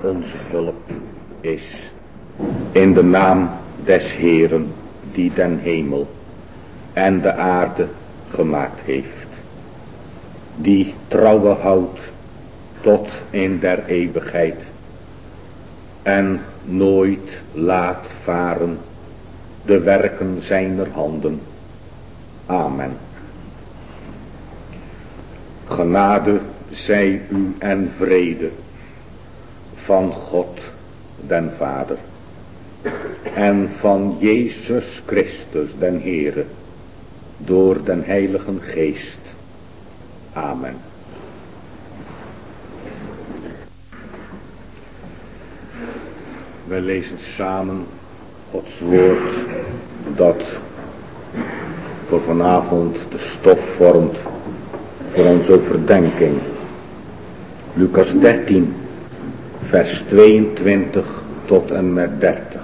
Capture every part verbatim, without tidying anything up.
Onze hulp is in de naam des Heeren die den hemel en de aarde gemaakt heeft, die trouwe houdt tot in der eeuwigheid en nooit laat varen de werken zijner handen. Amen. Genade zij u en vrede van God den Vader en van Jezus Christus den Heere door den Heiligen Geest. Amen. Wij lezen samen Gods woord dat voor vanavond de stof vormt voor onze overdenking. Lucas dertien vers tweeëntwintig tot en met dertig.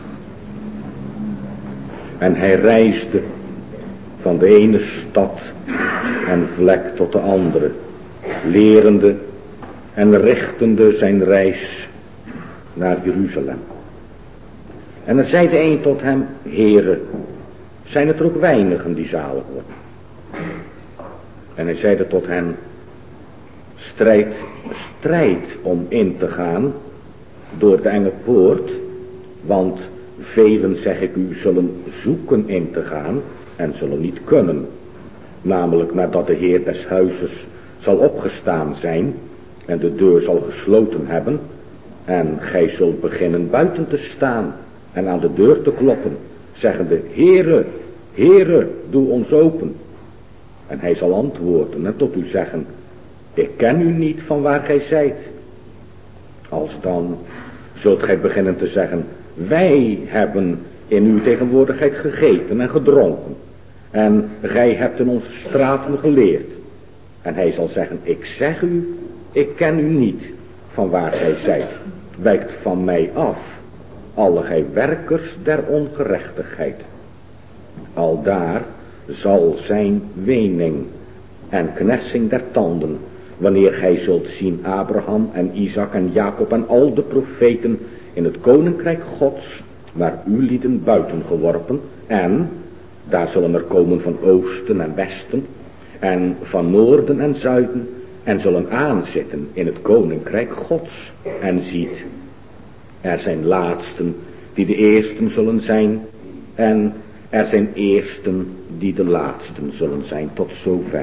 En hij reisde van de ene stad en vlek tot de andere, lerende en richtende zijn reis naar Jeruzalem. En er zeide een tot hem: Heere, zijn het er ook weinigen die zalig worden? En hij zeide tot hen: strijd, strijd om in te gaan door de enge poort, want velen, zeg ik u, zullen zoeken in te gaan en zullen niet kunnen. Namelijk nadat de Heer des huizes zal opgestaan zijn en de deur zal gesloten hebben, en gij zult beginnen buiten te staan en aan de deur te kloppen, zeggende: Heere, Heere, doe ons open. En hij zal antwoorden en tot u zeggen: ik ken u niet van waar gij zijt. Alsdan zult gij beginnen te zeggen: wij hebben in uw tegenwoordigheid gegeten en gedronken, en gij hebt in onze straten geleerd. En hij zal zeggen: ik zeg u, ik ken u niet van waar gij zijt. Wijkt van mij af, alle gij werkers der ongerechtigheid. Aldaar zal zijn wening en knersing der tanden, wanneer gij zult zien Abraham en Isaac en Jacob en al de profeten in het koninkrijk Gods, maar u lieden buiten geworpen, en daar zullen er komen van oosten en westen en van noorden en zuiden, en zullen aanzitten in het koninkrijk Gods. En ziet, er zijn laatsten die de eersten zullen zijn, en er zijn eersten die de laatsten zullen zijn. Tot zover.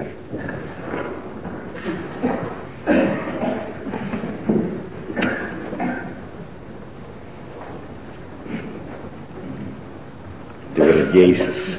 De Heer Jezus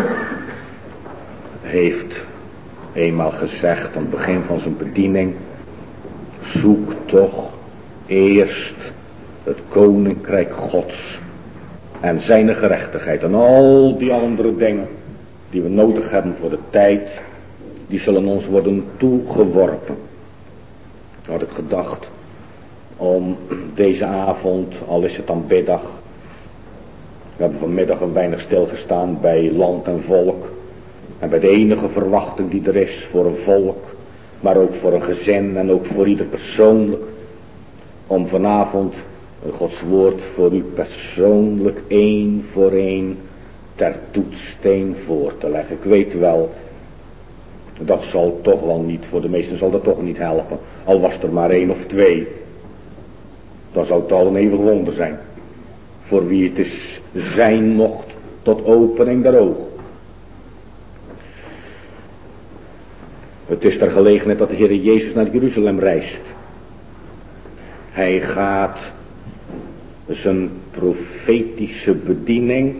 heeft eenmaal gezegd aan het begin van zijn bediening: zoek toch eerst het koninkrijk Gods en zijn gerechtigheid, en al die andere dingen die we nodig hebben voor de tijd, die zullen ons worden toegeworpen. Had ik gedacht om deze avond, al is het dan middag, we hebben vanmiddag een weinig stilgestaan bij land en volk en bij de enige verwachting die er is voor een volk, maar ook voor een gezin en ook voor ieder persoonlijk, om vanavond Gods woord voor u persoonlijk één voor één ter toetssteen voor te leggen. Ik weet wel, dat zal toch wel niet, voor de meesten zal dat toch niet helpen. Al was er maar één of twee, dan zou het al een eeuwig wonder zijn. Voor wie het is zijn mocht tot opening der ogen. Het is ter gelegenheid dat de Heer Jezus naar Jeruzalem reist. Hij gaat zijn profetische bediening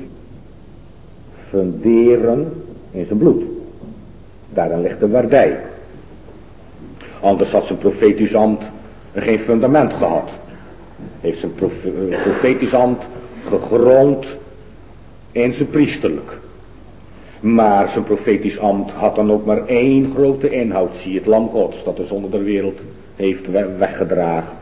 funderen in zijn bloed. Daarin ligt de waardij. Anders had zijn profetisch ambt geen fundament gehad. Heeft zijn profe- profetisch ambt gegrond in zijn priesterlijk. Maar zijn profetisch ambt had dan ook maar één grote inhoud. Zie het lam Gods dat de zonde der wereld heeft weggedragen.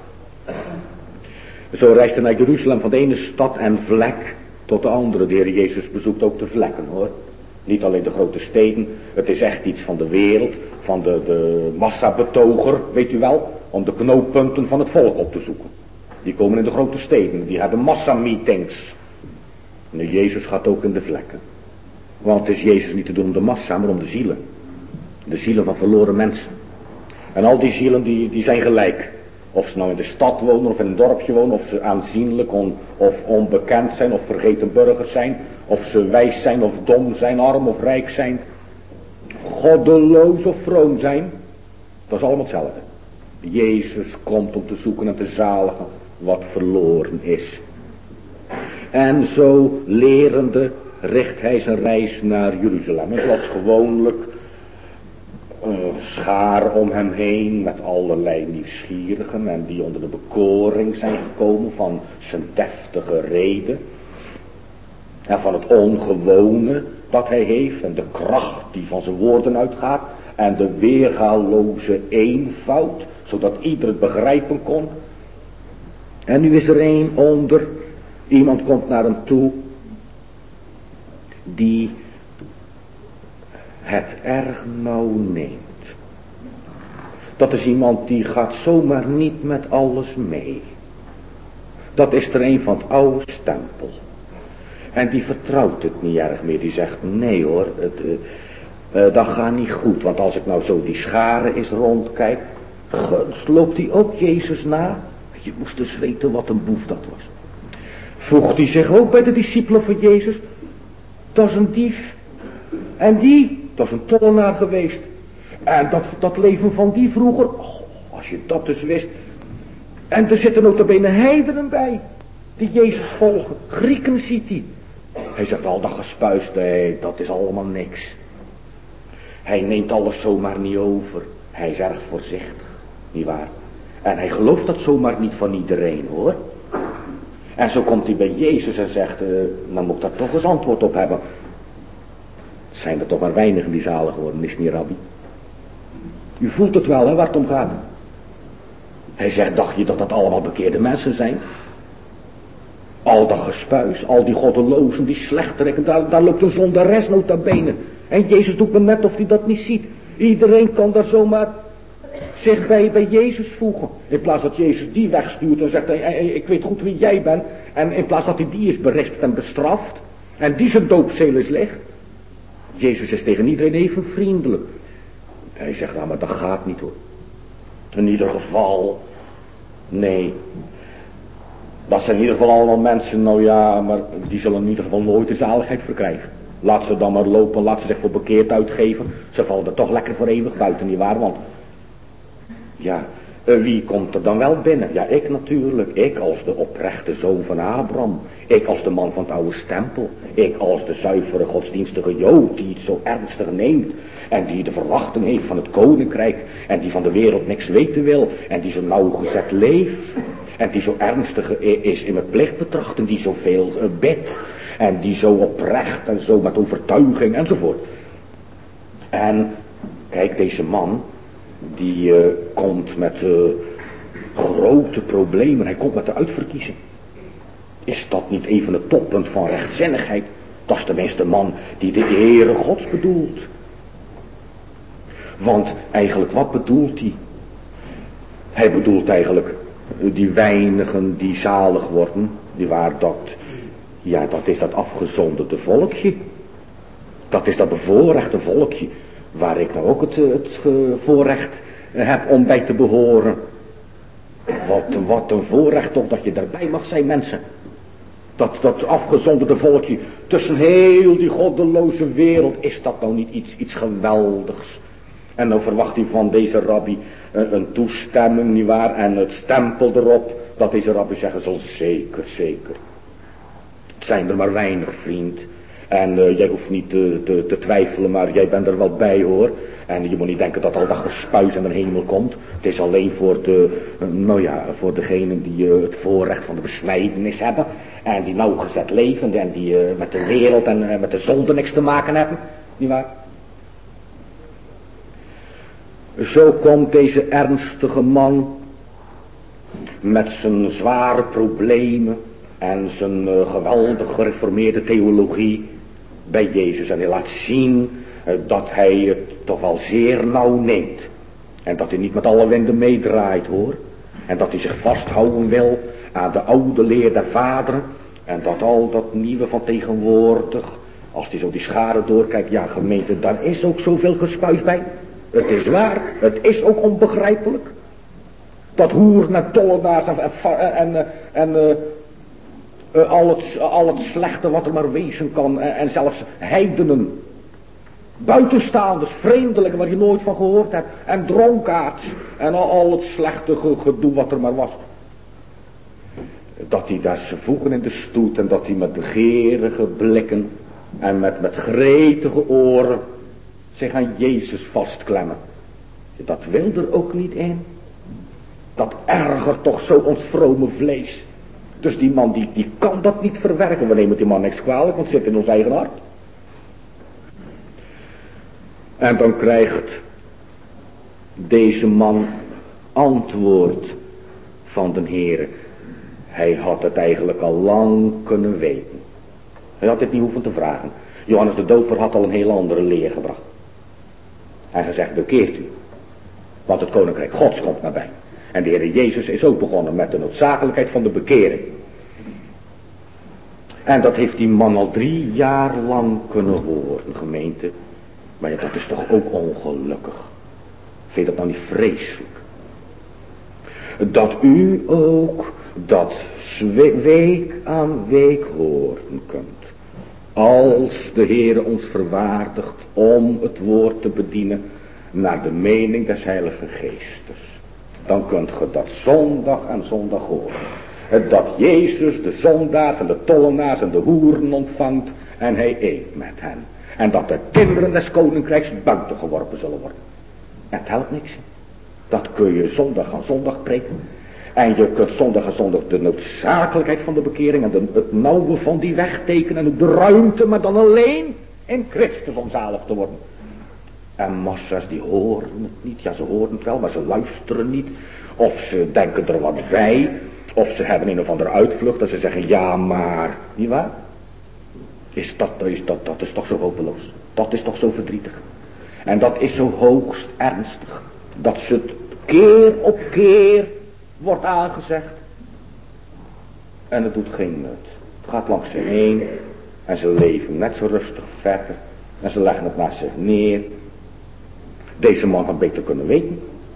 Zo reist hij naar Jeruzalem, van de ene stad en vlek tot de andere. De Heer Jezus bezoekt ook de vlekken, hoor. Niet alleen de grote steden. Het is echt iets van de wereld, van de, de massabetoger, weet u wel, om de knooppunten van het volk op te zoeken. Die komen in de grote steden, die hebben massameetings. Nu, Jezus gaat ook in de vlekken. Want het is Jezus niet te doen om de massa, maar om de zielen. De zielen van verloren mensen. En al die zielen die, die zijn gelijk. Of ze nou in de stad wonen of in een dorpje wonen. Of ze aanzienlijk on, of onbekend zijn of vergeten burgers zijn. Of ze wijs zijn of dom zijn, arm of rijk zijn. Goddeloos of vroom zijn. Dat is allemaal hetzelfde. Jezus komt om te zoeken en te zaligen wat verloren is. En zo lerende richt hij zijn reis naar Jeruzalem. En zoals gewoonlijk uh, schaar om hem heen met allerlei nieuwsgierigen. En die onder de bekoring zijn gekomen van zijn deftige reden. En van het ongewone dat hij heeft. En de kracht die van zijn woorden uitgaat. En de weergaloze eenvoud. Zodat ieder het begrijpen kon. En nu is er één onder. Iemand komt naar hem toe. Die het erg nauw neemt. Dat is iemand die gaat zomaar niet met alles mee. Dat is er een van het oude stempel. En die vertrouwt het niet erg meer. Die zegt nee hoor, het, uh, uh, dat gaat niet goed. Want als ik nou zo die scharen eens rondkijk. Gunst, loopt die ook Jezus na? Je moest dus weten wat een boef dat was. Voegt hij zich ook bij de discipelen van Jezus? Dat is een dief. En die, dat is een tollenaar geweest. En dat, dat leven van die vroeger, oh, als je dat dus wist. En er zitten nota bene heidenen bij, die Jezus volgen. Grieken ziet hij. Hij zegt al dat gespuis, nee, dat is allemaal niks. Hij neemt alles zomaar niet over. Hij is erg voorzichtig, nietwaar? En hij gelooft dat zomaar niet van iedereen hoor. En zo komt hij bij Jezus en zegt, uh, dan moet ik daar toch eens antwoord op hebben. Zijn er toch maar weinigen die zalig worden, is het niet, Rabbi? U voelt het wel, hè, waar het om gaat. Hij zegt, dacht je dat dat allemaal bekeerde mensen zijn? Al dat gespuis, al die goddelozen, die slechteriken, daar, daar loopt een zondares nota bene. En Jezus doet me net of hij dat niet ziet. Iedereen kan daar zomaar zich bij, bij Jezus voegen. In plaats dat Jezus die wegstuurt en zegt, hey, hey, ik weet goed wie jij bent. En in plaats dat hij die is berispt en bestraft. En die zijn doopzeel is licht. Jezus is tegen iedereen even vriendelijk. Hij zegt, nou maar dat gaat niet hoor. In ieder geval, nee. Dat zijn in ieder geval allemaal mensen, nou ja, maar die zullen in ieder geval nooit de zaligheid verkrijgen. Laat ze dan maar lopen, laat ze zich voor bekeerd uitgeven. Ze vallen er toch lekker voor eeuwig buiten, nietwaar? Want, ja, wie komt er dan wel binnen? Ja, ik natuurlijk. Ik als de oprechte zoon van Abraham. Ik als de man van het oude stempel. Ik als de zuivere godsdienstige Jood die het zo ernstig neemt. En die de verwachting heeft van het koninkrijk. En die van de wereld niks weten wil. En die zo nauwgezet leeft. En die zo ernstig is in mijn plichtbetracht. En die zoveel bidt. En die zo oprecht en zo met overtuiging enzovoort. En kijk, deze man. Die uh, komt met uh, grote problemen. Hij komt met de uitverkiezing. Is dat niet even het toppunt van rechtzinnigheid? Dat is tenminste de man die de Heere Gods bedoelt. Want eigenlijk wat bedoelt hij? Hij bedoelt eigenlijk die weinigen die zalig worden. Die waar dat, ja dat is dat afgezonderde volkje. Dat is dat bevoorrechte volkje. Waar ik nou ook het, het voorrecht heb om bij te behoren. Wat, wat een voorrecht toch dat je daarbij mag zijn, mensen. Dat, dat afgezonderde volkje tussen heel die goddeloze wereld. Is dat nou niet iets, iets geweldigs? En dan verwacht hij van deze rabbi een, een toestemming, nietwaar? En het stempel erop dat deze rabbi zeggen zal, zeker, zeker. Het zijn er maar weinig, vriend. En uh, jij hoeft niet te, te, te twijfelen, maar jij bent er wel bij hoor. En je moet niet denken dat al dat gespuis aan de hemel komt. Het is alleen voor de, uh, nou ja, voor degenen die uh, het voorrecht van de besnijdenis hebben. En die nauwgezet leven en die uh, met de wereld en uh, met de zonde niks te maken hebben. Niet waar? Zo komt deze ernstige man met zijn zware problemen en zijn uh, geweldig gereformeerde theologie bij Jezus. En hij laat zien uh, dat hij het toch wel zeer nauw neemt. En dat hij niet met alle winden meedraait hoor. En dat hij zich vasthouden wil aan de oude leer der vaderen. En dat al dat nieuwe van tegenwoordig, als die zo die scharen doorkijkt, ja gemeente, daar is ook zoveel gespuis bij. Het is waar, het is ook onbegrijpelijk. Dat hoeren en tollenaars en, en, en, en uh, uh, al, het, al het slechte wat er maar wezen kan. En, en zelfs heidenen, buitenstaanders, vreemdelingen waar je nooit van gehoord hebt. En dronkaards en al, al het slechte gedoe wat er maar was. Dat die daar ze voegen in de stoet en dat die met begeerige blikken en met, met gretige oren zich aan Jezus vastklemmen. Dat wil er ook niet in. Dat ergert toch zo ons vrome vlees. Dus die man die, die kan dat niet verwerken. We nemen die man niks kwalijk, want het zit in ons eigen hart. En dan krijgt deze man antwoord van de Heere. Hij had het eigenlijk al lang kunnen weten. Hij had dit niet hoeven te vragen. Johannes de Doper had al een heel andere leer gebracht. Hij gezegd, bekeert u. Want het koninkrijk Gods komt nabij. En de Heer Jezus is ook begonnen met de noodzakelijkheid van de bekering. En dat heeft die man al drie jaar lang kunnen horen, gemeente. Maar ja, dat is toch ook ongelukkig. Vind je dat nou niet vreselijk? Dat u ook dat week aan week horen kunt. Als de Heer ons verwaardigt om het woord te bedienen naar de mening des Heilige Geestes. Dan kunt ge dat zondag en zondag horen. Dat Jezus de zondaars en de tollenaars en de hoeren ontvangt en hij eet met hen. En dat de kinderen des koninkrijks buiten geworpen zullen worden. Het helpt niks. Dat kun je zondag aan zondag preken. En je kunt zondag aan zondag de noodzakelijkheid van de bekering en de, het nauwe van die weg tekenen. En ook de ruimte, maar dan alleen in Christus om zalig te worden. En massa's die horen het niet. Ja, ze horen het wel, maar ze luisteren niet. Of ze denken er wat bij. Of ze hebben een of andere uitvlucht en ze zeggen ja maar. Niet waar? Is dat, is dat, dat is toch zo hopeloos. Dat is toch zo verdrietig. En dat is zo hoogst ernstig. Dat ze het keer op keer wordt aangezegd. En het doet geen nut. Het gaat langs ze heen. En ze leven net zo rustig verder. En ze leggen het naast zich neer. Deze man had beter kunnen weten.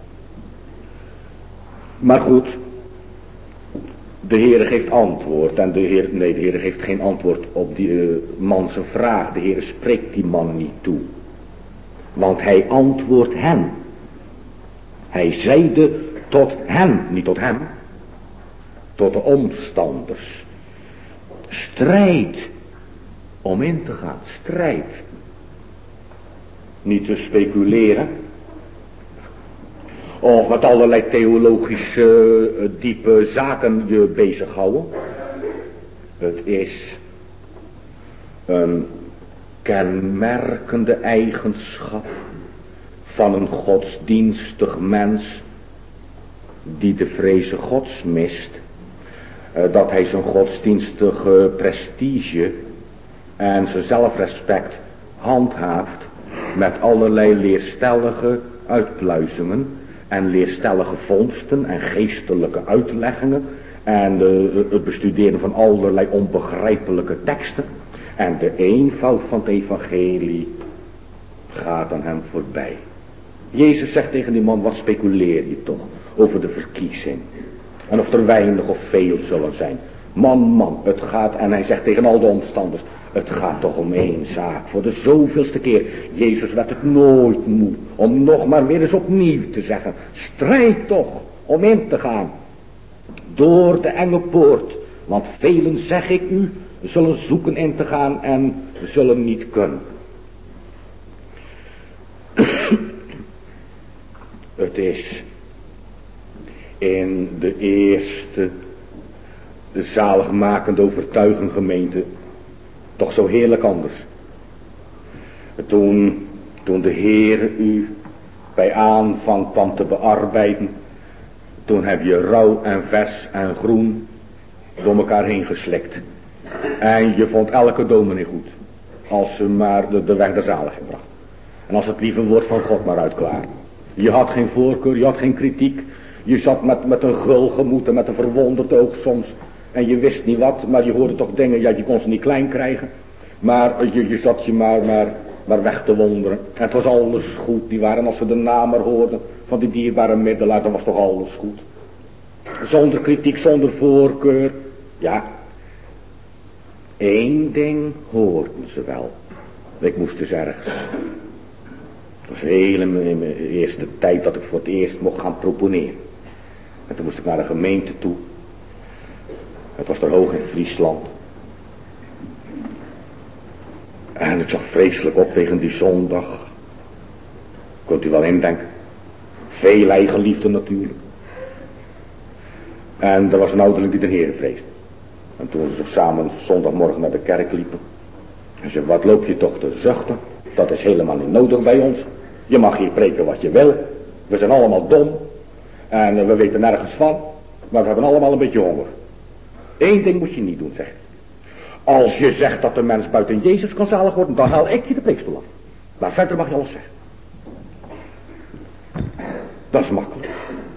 Maar goed. De Heere geeft antwoord. En de Heer, nee, de Heere geeft geen antwoord op die uh, man zijn vraag. De Heere spreekt die man niet toe. Want hij antwoordt hem. Hij zeide tot hen, niet tot hem. Tot de omstanders. Strijd om in te gaan. Strijd. Niet te speculeren. Of met allerlei theologische uh, diepe zaken je bezighouden. Het is een kenmerkende eigenschap van een godsdienstig mens die de vreze Gods mist. Uh, dat hij zijn godsdienstige prestige en zijn zelfrespect handhaaft met allerlei leerstellige uitpluizingen en leerstellige vondsten en geestelijke uitleggingen en de, het bestuderen van allerlei onbegrijpelijke teksten. En de eenvoud van het evangelie gaat aan hem voorbij. Jezus zegt tegen die man, wat speculeer je toch over de verkiezing? En of er weinig of veel zullen zijn. Man, man, het gaat, en hij zegt tegen al de omstanders, het gaat toch om één zaak, voor de zoveelste keer. Jezus werd het nooit moe, om nog maar weer eens opnieuw te zeggen, strijd toch om in te gaan, door de enge poort. Want velen, zeg ik u, zullen zoeken in te gaan en zullen niet kunnen. Het is in de eerste de zaligmakende overtuiging gemeente toch zo heerlijk anders. Toen, toen de Heer u bij aanvang kwam te bearbeiden, toen heb je rauw en vers en groen door elkaar heen geslikt. En je vond elke dominee goed, als ze maar de, de weg der zaligheid bracht. En als het lieve woord van God maar uitklaarde. Je had geen voorkeur, je had geen kritiek. Je zat met, met een gul gemoed en met een verwonderd oog soms. En je wist niet wat, maar je hoorde toch dingen, ja, je kon ze niet klein krijgen. Maar je, je zat je maar, maar, maar weg te wonderen. En het was alles goed, die waren, als ze de naam maar hoorden van die dierbare middelaar, dan was toch alles goed. Zonder kritiek, zonder voorkeur. Ja, één ding hoorden ze wel. Ik moest dus ergens. Het was heel in mijn, in mijn eerste tijd dat ik voor het eerst mocht gaan proponeren. En toen moest ik naar de gemeente toe. Het was er hoog in Friesland. En ik zag vreselijk op tegen die zondag. Kunt u wel indenken. Veel eigenliefde natuurlijk. En er was een ouderling die de Heer vreesde. En toen ze samen zondagmorgen naar de kerk liepen. En zei, wat loop je toch te zuchten? Dat is helemaal niet nodig bij ons. Je mag hier preken wat je wil. We zijn allemaal dom. En we weten nergens van. Maar we hebben allemaal een beetje honger. Eén ding moet je niet doen, zegt hij. Als je zegt dat de mens buiten Jezus kan zalig worden, dan haal ik je de preekstoel af. Maar verder mag je alles zeggen. Dat is makkelijk.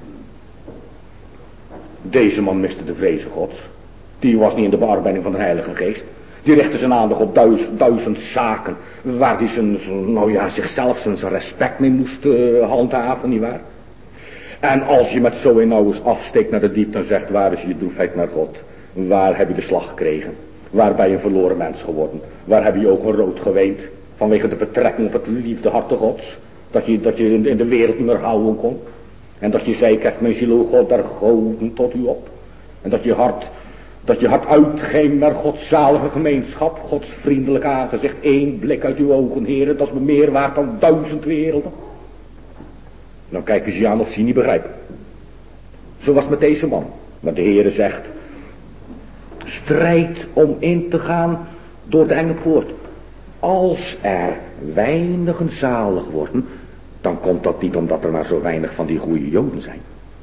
Deze man miste de vrezen Gods. Die was niet in de bearbeiding van de Heilige Geest. Die richtte zijn aandacht op duizend, duizend zaken. Waar hij zijn, nou ja, zichzelf zijn respect mee moest uh, handhaven, nietwaar? En als je met zo een nou eens afsteekt naar de diepte en zegt, waar is je droefheid naar God? Waar heb je de slag gekregen? Waar ben je een verloren mens geworden? Waar heb je je ogen rood geweend? Vanwege de betrekking op het liefde harte Gods. Dat je, dat je in de wereld niet meer houden kon. En dat je zei, ik heb mijn ziel, o God, daar goden tot u op. En dat je hart, dat je hart uitging naar Gods zalige gemeenschap. Gods vriendelijk aangezicht. Eén blik uit uw ogen, heren, dat is me meer waard dan duizend werelden. Dan kijken ze je aan of ze je niet begrijpen. Zo was het met deze man. Maar de Heere zegt, strijd om in te gaan door de enge poort. Als er weinigen zalig worden, dan komt dat niet omdat er maar zo weinig van die goede Joden zijn.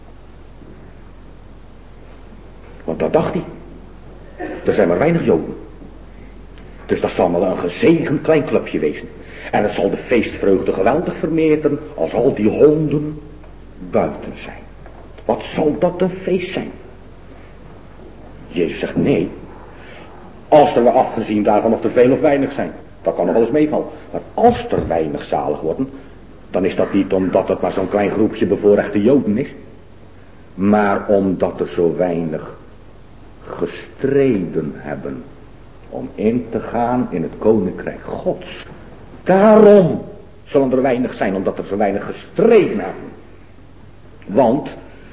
Want dat dacht hij. Er zijn maar weinig Joden. Dus dat zal maar een gezegend klein clubje wezen. En het zal de feestvreugde geweldig vermeerderen als al die honden buiten zijn. Wat zal dat een feest zijn? Jezus zegt nee. Als er afgezien daarvan of er veel of weinig zijn. Dat kan nog wel eens meevallen. Maar als er weinig zalig worden. Dan is dat niet omdat het maar zo'n klein groepje bevoorrechte Joden is. Maar omdat er zo weinig gestreden hebben. Om in te gaan in het koninkrijk Gods. Daarom zullen er weinig zijn. Omdat er zo weinig gestreden hebben. Want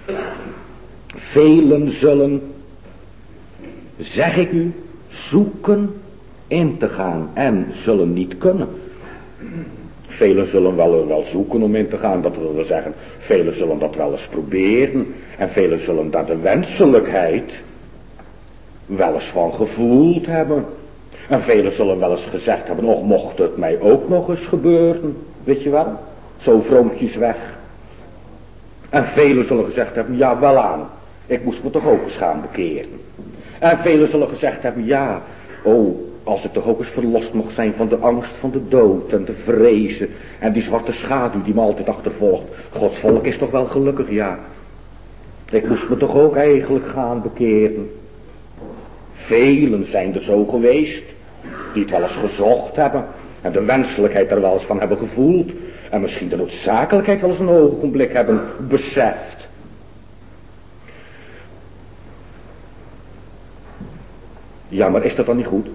velen zullen, zeg ik u, zoeken in te gaan en zullen niet kunnen. Velen zullen wel, wel zoeken om in te gaan, dat wil we zeggen. Velen zullen dat wel eens proberen. En velen zullen daar de wenselijkheid wel eens van gevoeld hebben. En velen zullen wel eens gezegd hebben, och mocht het mij ook nog eens gebeuren. Weet je wel, zo vroomtjes weg. En velen zullen gezegd hebben, ja wel aan, ik moest me toch ook eens gaan bekeren. En velen zullen gezegd hebben, ja, oh, als ik toch ook eens verlost mocht zijn van de angst van de dood en de vrezen. En die zwarte schaduw die me altijd achtervolgt. Gods volk is toch wel gelukkig, ja. Ik moest me toch ook eigenlijk gaan bekeren. Velen zijn er zo geweest, die het wel eens gezocht hebben. En de wenselijkheid er wel eens van hebben gevoeld. En misschien de noodzakelijkheid wel eens een ogenblik hebben beseft. Ja, maar is dat dan niet goed?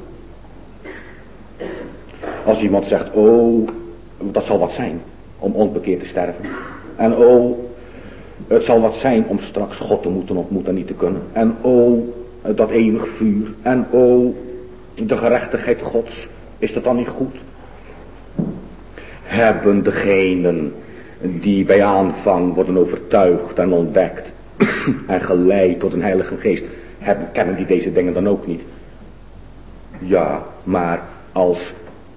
Als iemand zegt, oh, dat zal wat zijn om onbekeerd te sterven. En oh, het zal wat zijn om straks God te moeten ontmoeten en niet te kunnen. En oh, dat eeuwig vuur. En oh, de gerechtigheid Gods. Is dat dan niet goed? Hebben degenen die bij aanvang worden overtuigd en ontdekt en geleid tot een heilige geest, hebben, kennen die deze dingen dan ook niet? Ja, maar als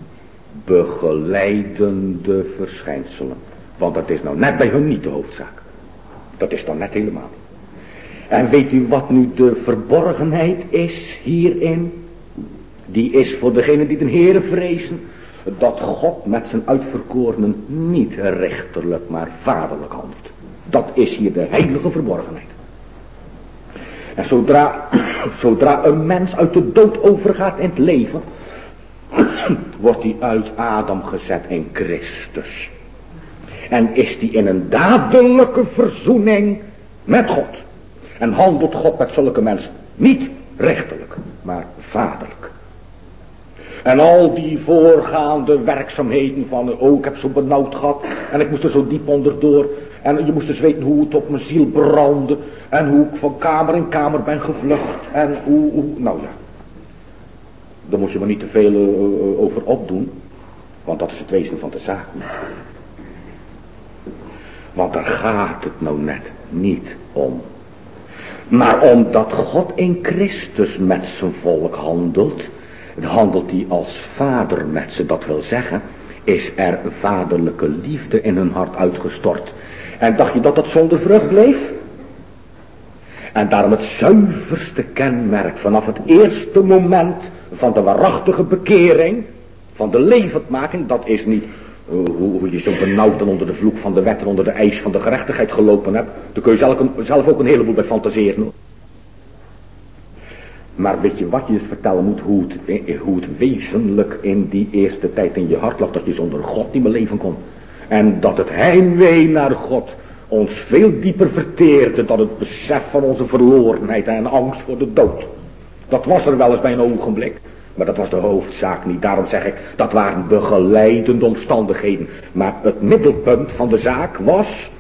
begeleidende verschijnselen. Want dat is nou net bij hun niet de hoofdzaak. Dat is dan net helemaal niet. En weet u wat nu de verborgenheid is hierin? Die is voor degenen die de Heere vrezen, dat God met zijn uitverkorenen niet rechterlijk, maar vaderlijk handelt. Dat is hier de heilige verborgenheid. En zodra, zodra een mens uit de dood overgaat in het leven, wordt hij uit Adam gezet in Christus. En is die in een dadelijke verzoening met God. En handelt God met zulke mensen niet rechterlijk, maar vaderlijk. En al die voorgaande werkzaamheden van, oh ik heb zo benauwd gehad en ik moest er zo diep onderdoor. En je moest dus weten hoe het op mijn ziel brandde. En hoe ik van kamer in kamer ben gevlucht. En hoe, hoe nou ja. Daar moet je maar niet te veel uh, over opdoen. Want dat is het wezen van de zaak. Want daar gaat het nou net niet om. Maar omdat God in Christus met zijn volk handelt, handelt hij als vader met ze. Dat wil zeggen, is er vaderlijke liefde in hun hart uitgestort. En dacht je dat dat zonder vrucht bleef? En daarom het zuiverste kenmerk vanaf het eerste moment van de waarachtige bekering, van de levendmaking, dat is niet uh, hoe, hoe je zo benauwd dan onder de vloek van de wet en onder de eis van de gerechtigheid gelopen hebt. Daar kun je zelf, een, zelf ook een heleboel bij fantaseren. Maar weet je wat je dus vertellen moet, hoe het, hoe het wezenlijk in die eerste tijd in je hart lag, dat je zonder God niet meer leven kon. En dat het heimwee naar God ons veel dieper verteerde dan het besef van onze verlorenheid en angst voor de dood. Dat was er wel eens bij een ogenblik, maar dat was de hoofdzaak niet. Daarom zeg ik, dat waren begeleidende omstandigheden. Maar het middelpunt van de zaak was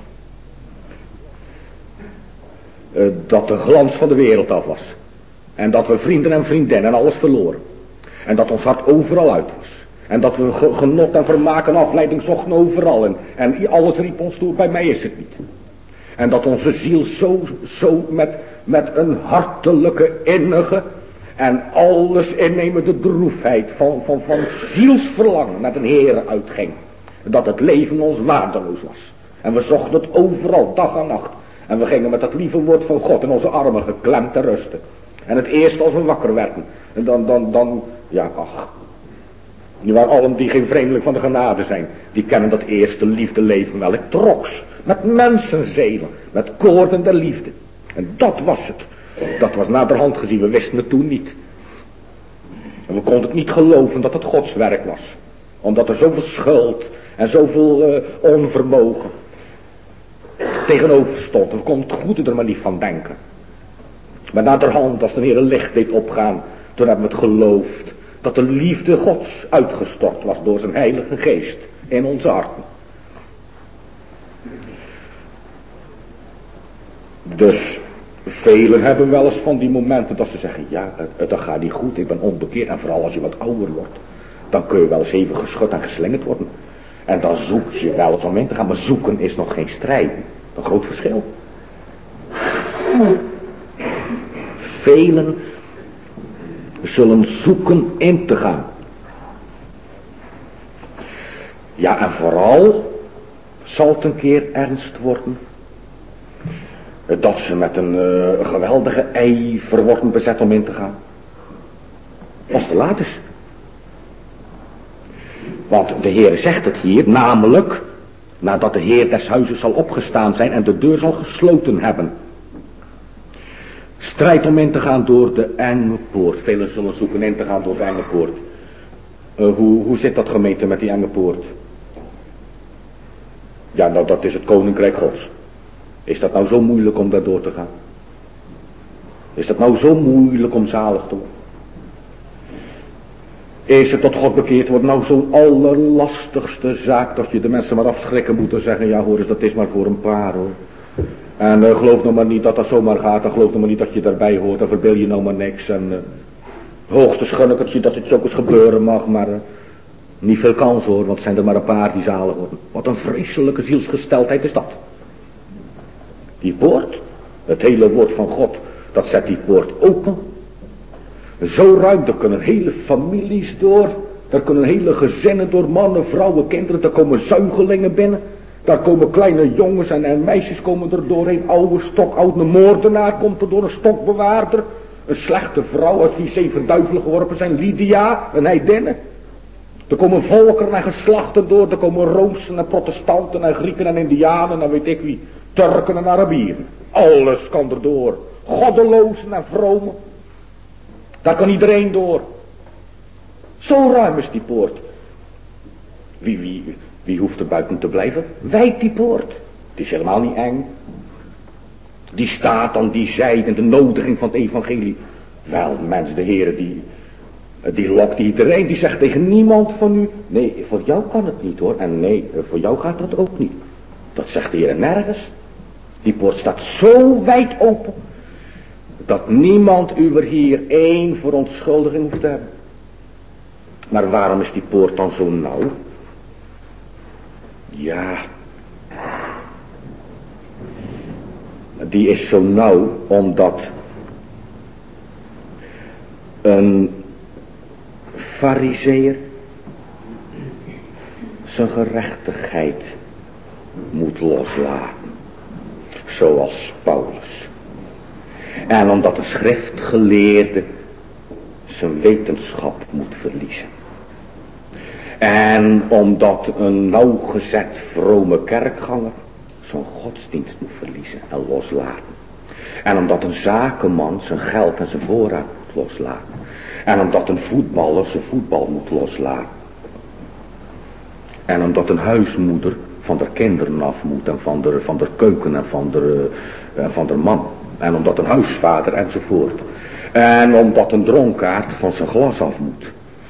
uh, dat de glans van de wereld af was. En dat we vrienden en vriendinnen en alles verloren. En dat ons hart overal uit was. En dat we genot en vermaak en afleiding zochten overal. En, en alles riep ons toe, bij mij is het niet. En dat onze ziel zo, zo met, met een hartelijke, innige en alles innemende droefheid van, van, van zielsverlangen naar de Heere uitging. Dat het leven ons waardeloos was. En we zochten het overal, dag en nacht. En we gingen met dat lieve woord van God in onze armen geklemd te rusten. En het eerst als we wakker werden. En dan, dan, dan, ja, ach. Nu waren allen die geen vreemdeling van de genade zijn. Die kennen dat eerste liefdeleven wel. Ik troks. Met mensenzelen. Met koorden der liefde. En dat was het. Dat was naderhand gezien. We wisten het toen niet. En we konden het niet geloven dat het Gods werk was. Omdat er zoveel schuld en zoveel uh, onvermogen tegenover stond. We konden het goede er maar niet van denken. Maar naderhand, als de Heer een licht deed opgaan, toen hebben we het geloofd dat de liefde Gods uitgestort was door zijn heilige geest in onze harten. Dus velen hebben wel eens van die momenten dat ze zeggen, ja, het, dat gaat niet goed, ik ben onbekeerd. En vooral als je wat ouder wordt, dan kun je wel eens even geschud en geslingerd worden. En dan zoek je wel eens om in te gaan, maar zoeken is nog geen strijden. Een groot verschil. Velen zullen zoeken in te gaan. Ja, en vooral zal het een keer ernst worden dat ze met een uh, geweldige ijver worden bezet om in te gaan. Als het te laat is. Want de Heer zegt het hier, namelijk nadat de Heer des huizes zal opgestaan zijn en de deur zal gesloten hebben. Strijd om in te gaan door de enge poort. Velen zullen zoeken in te gaan door de enge poort. Uh, hoe, hoe zit dat gemeente met die enge poort? Ja, nou dat is het koninkrijk Gods. Is dat nou zo moeilijk om daar door te gaan? Is dat nou zo moeilijk om zalig te worden? Is het tot God bekeerd wordt nou zo'n allerlastigste zaak dat je de mensen maar afschrikken moet en zeggen, ja hoor eens, dat is maar voor een paar hoor. En uh, geloof nou maar niet dat dat zomaar gaat. En geloof nou maar niet dat je daarbij hoort. En verbeel je nou maar niks. En uh, hoogste schunnikertje dat het ook eens gebeuren mag. Maar uh, niet veel kans hoor. Want het zijn er maar een paar die zalig worden. Wat een vreselijke zielsgesteldheid is dat. Die poort. Het hele woord van God. Dat zet die poort open. Zo ruim. Er kunnen hele families door. Er kunnen hele gezinnen door. Mannen, vrouwen, kinderen. Er komen zuigelingen binnen. Daar komen kleine jongens en, en meisjes komen er doorheen. Oude stok, oude moordenaar komt er door. Een stokbewaarder. Een slechte vrouw uit wie zeven duivelen geworpen zijn. Lydia, een heidinne. Er komen volkeren en geslachten door. Er komen Roomsen en protestanten en Grieken en Indianen en weet ik wie. Turken en Arabieren. Alles kan erdoor. Goddelozen en vromen. Daar kan iedereen door. Zo ruim is die poort. Wie, wie, wie hoeft er buiten te blijven? Wijd die poort. Het is helemaal niet eng. Die staat aan die zijde, de nodiging van het evangelie. Wel, mens, de Heere die, die lokt iedereen. Die zegt tegen niemand van u. Nee, voor jou kan het niet hoor. En nee, voor jou gaat dat ook niet. Dat zegt de Heere nergens. Die poort staat zo wijd open. Dat niemand u er hier één verontschuldiging hoeft te hebben. Maar waarom is die poort dan zo nauw? Ja. Die is zo nauw omdat een farizeeër zijn gerechtigheid moet loslaten. Zoals Paulus. En omdat de schriftgeleerde zijn wetenschap moet verliezen. En omdat een nauwgezet vrome kerkganger zijn godsdienst moet verliezen en loslaten. En omdat een zakenman zijn geld en zijn voorraad moet loslaten. En omdat een voetballer zijn voetbal moet loslaten. En omdat een huismoeder van de kinderen af moet en van de, van de keuken en van de, uh, van de man. En omdat een huisvader enzovoort. En omdat een dronkaard van zijn glas af moet.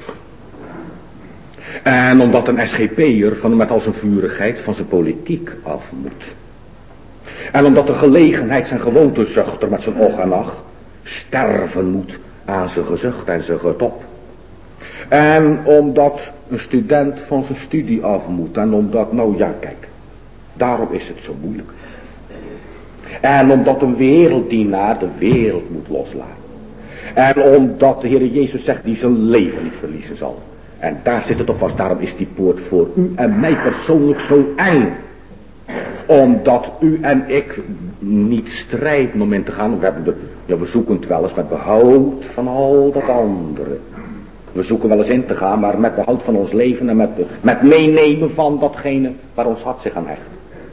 En omdat een S G P'er van met al zijn vurigheid van zijn politiek af moet. En omdat de gelegenheid zijn gewoontezuchter met zijn och en ach sterven moet aan zijn gezucht en zijn getop. En omdat een student van zijn studie af moet. En omdat, nou ja kijk, daarom is het zo moeilijk. En omdat een werelddienaar de wereld moet loslaten. En omdat de Heer Jezus zegt die zijn leven niet verliezen zal. En daar zit het op vast. Daarom is die poort voor u en mij persoonlijk zo eng. Omdat u en ik niet strijden om in te gaan. We, hebben de, ja, we zoeken het wel eens met behoud van al dat andere. We zoeken wel eens in te gaan, maar met behoud van ons leven en met, met meenemen van datgene waar ons hart zich aan hecht.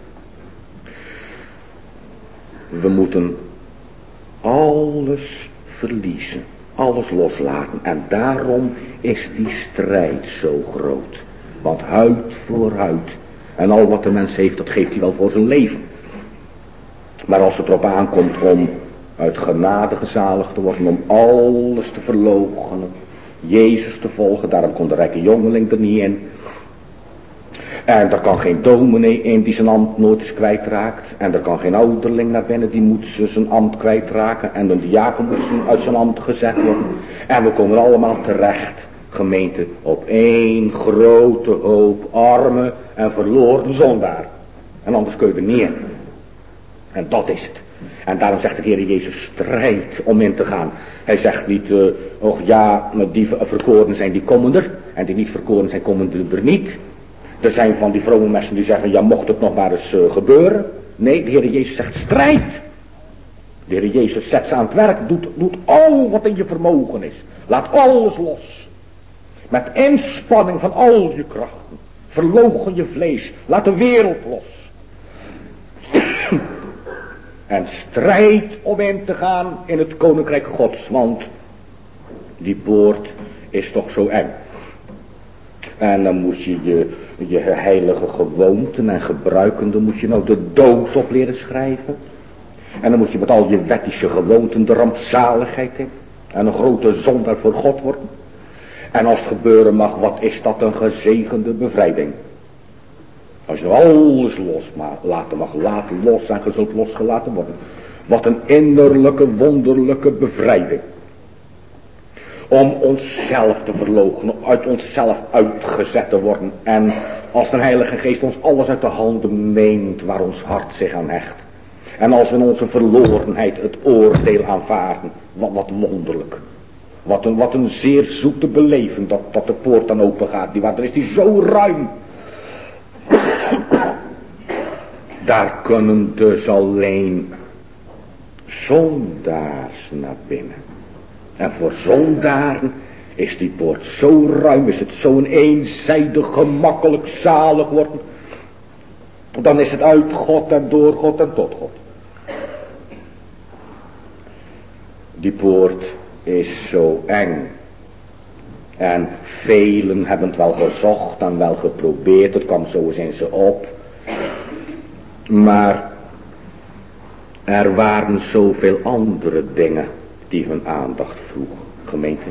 We moeten alles verliezen. Alles loslaten. En daarom is die strijd zo groot. Want huid voor huid. En al wat de mens heeft, dat geeft hij wel voor zijn leven. Maar als het erop aankomt om uit genade gezaligd te worden. Om alles te verloochenen. Jezus te volgen. Daarom kon de rijke jongeling er niet in. En er kan geen dominee in die zijn ambt nooit eens kwijtraakt. En er kan geen ouderling naar binnen die moet ze zijn ambt kwijtraken. En een diaken moet ze uit zijn ambt gezet worden. En we komen allemaal terecht, gemeente, op één grote hoop arme en verloren zondaar. En anders kun je er niet in. En dat is het. En daarom zegt de Heer Jezus strijd om in te gaan. Hij zegt niet, uh, och ja, die verkoren zijn die komen er. En die niet verkoren zijn komen er niet. Er zijn van die vrome mensen die zeggen, ja mocht het nog maar eens uh, gebeuren. Nee, de Heer Jezus zegt strijd. De Heer Jezus zet ze aan het werk, doet, doet al wat in je vermogen is. Laat alles los. Met inspanning van al je krachten. Verloochen je vlees. Laat de wereld los. En strijd om in te gaan in het koninkrijk Gods. Want die poort is toch zo eng. En dan moet je je, je heilige gewoonten en gebruiken, dan moet je nou de dood op leren schrijven. En dan moet je met al je wettische gewoonten de rampzaligheid in. En een grote zondaar voor God worden. En als het gebeuren mag, wat is dat een gezegende bevrijding. Als je nou alles los laten mag, laten los en je zult losgelaten worden. Wat een innerlijke, wonderlijke bevrijding. Om onszelf te verloochenen, uit onszelf uitgezet te worden. En als de Heilige Geest ons alles uit de handen neemt waar ons hart zich aan hecht. En als we in onze verlorenheid het oordeel aanvaarden, wat, wat wonderlijk. Wat een, wat een zeer zoete beleving dat, dat de poort dan open gaat. Die water is die zo ruim. Daar kunnen dus alleen zondaars naar binnen. En voor zondaren is die poort zo ruim, is het zo'n eenzijdig, gemakkelijk zalig worden. Dan is het uit God en door God en tot God. Die poort is zo eng. En velen hebben het wel gezocht en wel geprobeerd. Het kwam zo eens in ze op. Maar er waren zoveel andere dingen die hun aandacht vroegen. Gemeente.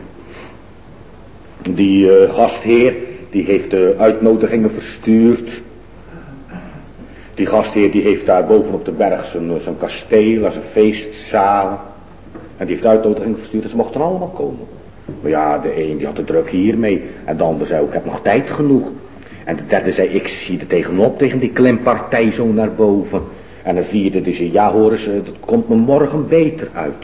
Die uh, gastheer die heeft de uitnodigingen verstuurd. Die gastheer die heeft daar boven op de berg zijn, zijn kasteel en zijn feestzaal. En die heeft de uitnodigingen verstuurd en ze mochten allemaal komen. Maar ja, de een die had de druk hiermee. En de ander zei ook, ik heb nog tijd genoeg. En de derde zei, ik zie er tegenop tegen die klimpartij zo naar boven. En de vierde die zei, ja hoor eens, dat komt me morgen beter uit.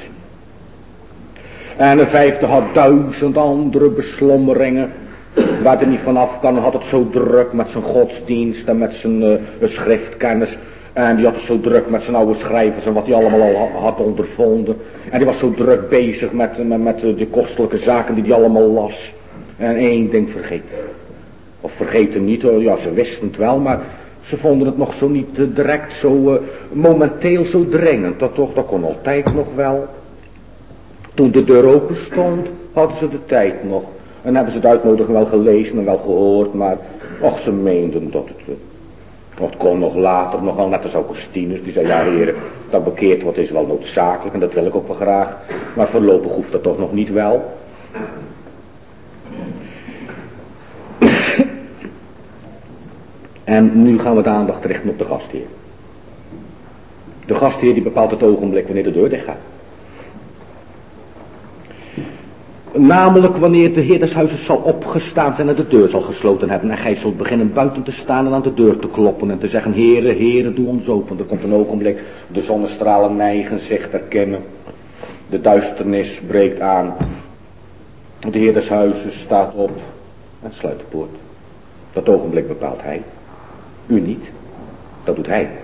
En de vijfde had duizend andere beslommeringen. Waar hij niet vanaf kan, had het zo druk met zijn godsdienst en met zijn uh, schriftkennis. En die had het zo druk met zijn oude schrijvers en wat hij allemaal al had ondervonden. En die was zo druk bezig met, met, met de kostelijke zaken die hij allemaal las. En één ding vergeten. Of vergeten niet, ja ze wisten het wel, maar ze vonden het nog zo niet uh, direct zo uh, momenteel zo dringend. Dat toch, dat kon altijd nog wel. Toen de deur open stond, hadden ze de tijd nog. En hebben ze de uitnodiging wel gelezen en wel gehoord, maar och, ze meenden dat het... Uh, Dat kon nog later, nogal net als Augustinus, die zei, ja heren, dat bekeerd wordt is wel noodzakelijk en dat wil ik ook wel graag. Maar voorlopig hoeft dat toch nog niet wel. En nu gaan we de aandacht richten op de gastheer. De gastheer die bepaalt het ogenblik wanneer de deur dicht gaat. Namelijk wanneer de heer des huizes zal opgestaan zijn en de deur zal gesloten hebben. En gij zult beginnen buiten te staan en aan de deur te kloppen en te zeggen, Heere, Heere, doe ons open. Er komt een ogenblik, de zonnestralen neigen zich erkennen. De duisternis breekt aan. De heer des huizes staat op en sluit de poort. Dat ogenblik bepaalt hij. U niet. Dat doet hij.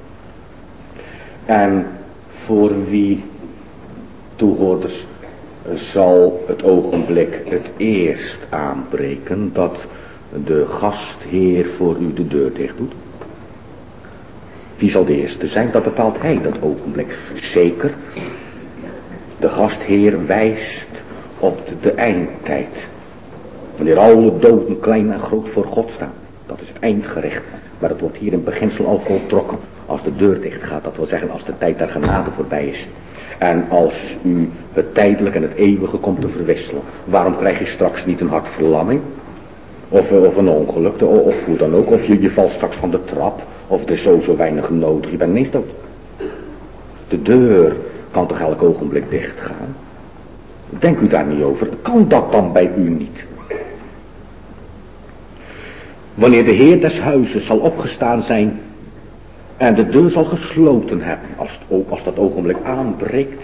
En voor wie toehoorders zal het ogenblik het eerst aanbreken dat de gastheer voor u de deur dicht doet? Wie zal de eerste zijn? Dat bepaalt hij, dat ogenblik. Zeker, de gastheer wijst op de, de eindtijd. Wanneer alle doden, klein en groot, voor God staan. Dat is het eindgericht. Maar dat wordt hier in beginsel al voltrokken. Als de deur dicht gaat, dat wil zeggen als de tijd der genade voorbij is. En als u het tijdelijk en het eeuwige komt te verwisselen. Waarom krijg je straks niet een hartverlamming? Of, of een ongeluk, of, of hoe dan ook. Of je, je valt straks van de trap. Of er is zo zo weinig nodig. Je bent ineens dood. De deur kan toch elk ogenblik dicht gaan? Denk u daar niet over. Kan dat dan bij u niet? Wanneer de heer des huizes zal opgestaan zijn en de deur zal gesloten hebben, als, het, als dat ogenblik aanbreekt,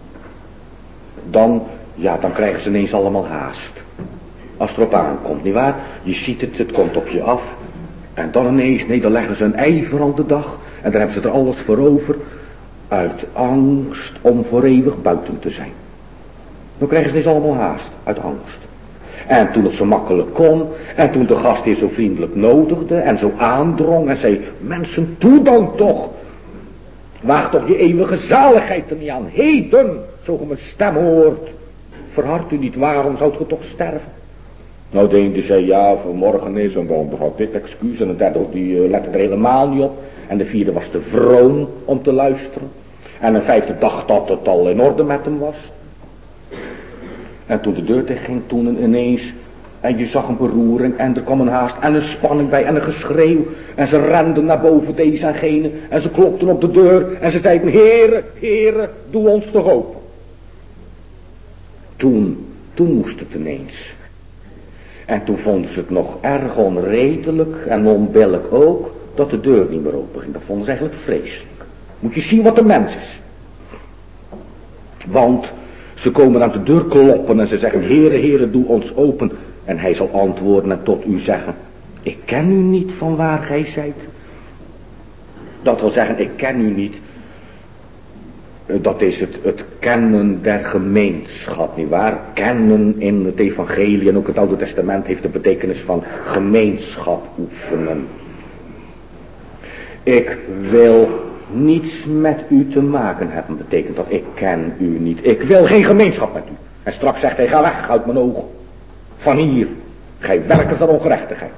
dan, ja, dan krijgen ze ineens allemaal haast. Als het erop aankomt, nietwaar? Je ziet het, het komt op je af. En dan ineens, nee, dan leggen ze een ijver aan de dag. En daar hebben ze er alles voor over. Uit angst om voor eeuwig buiten te zijn. Dan krijgen ze ineens allemaal haast, uit angst. En toen het zo makkelijk kon, en toen de gastheer zo vriendelijk nodigde en zo aandrong en zei, mensen, doe dan toch. Waag toch je eeuwige zaligheid er niet aan. Heden, zo ge mijn stem hoort. Verhard u niet, waarom zoudt ge toch sterven? Nou, de een die zei, ja, vanmorgen is, en de ander had dit excuus, en de derde die uh, lette er helemaal niet op. En de vierde was te vroom om te luisteren. En een vijfde dacht dat het al in orde met hem was. En toen de deur dicht ging, toen ineens, en je zag een beroering, en er kwam een haast, en een spanning bij, en een geschreeuw. En ze renden naar boven deze en gene, en ze klopten op de deur, en ze zeiden, Heere, Heere, doe ons toch open. Toen, toen moest het ineens. En toen vonden ze het nog erg onredelijk, en onbillijk ook, dat de deur niet meer open ging. Dat vonden ze eigenlijk vreselijk. Moet je zien wat de mens is. Want ze komen aan de deur kloppen en ze zeggen, Heere, Heere, doe ons open. En hij zal antwoorden en tot u zeggen, ik ken u niet van waar gij zijt. Dat wil zeggen, ik ken u niet. Dat is het, het kennen der gemeenschap, nietwaar? Kennen in het evangelie en ook het Oude Testament heeft de betekenis van gemeenschap oefenen. Ik wil niets met u te maken hebben, betekent dat ik ken u niet. Ik wil geen gemeenschap met u. En straks zegt hij, ga weg uit mijn ogen. Van hier, gij werkers der ongerechtigheid.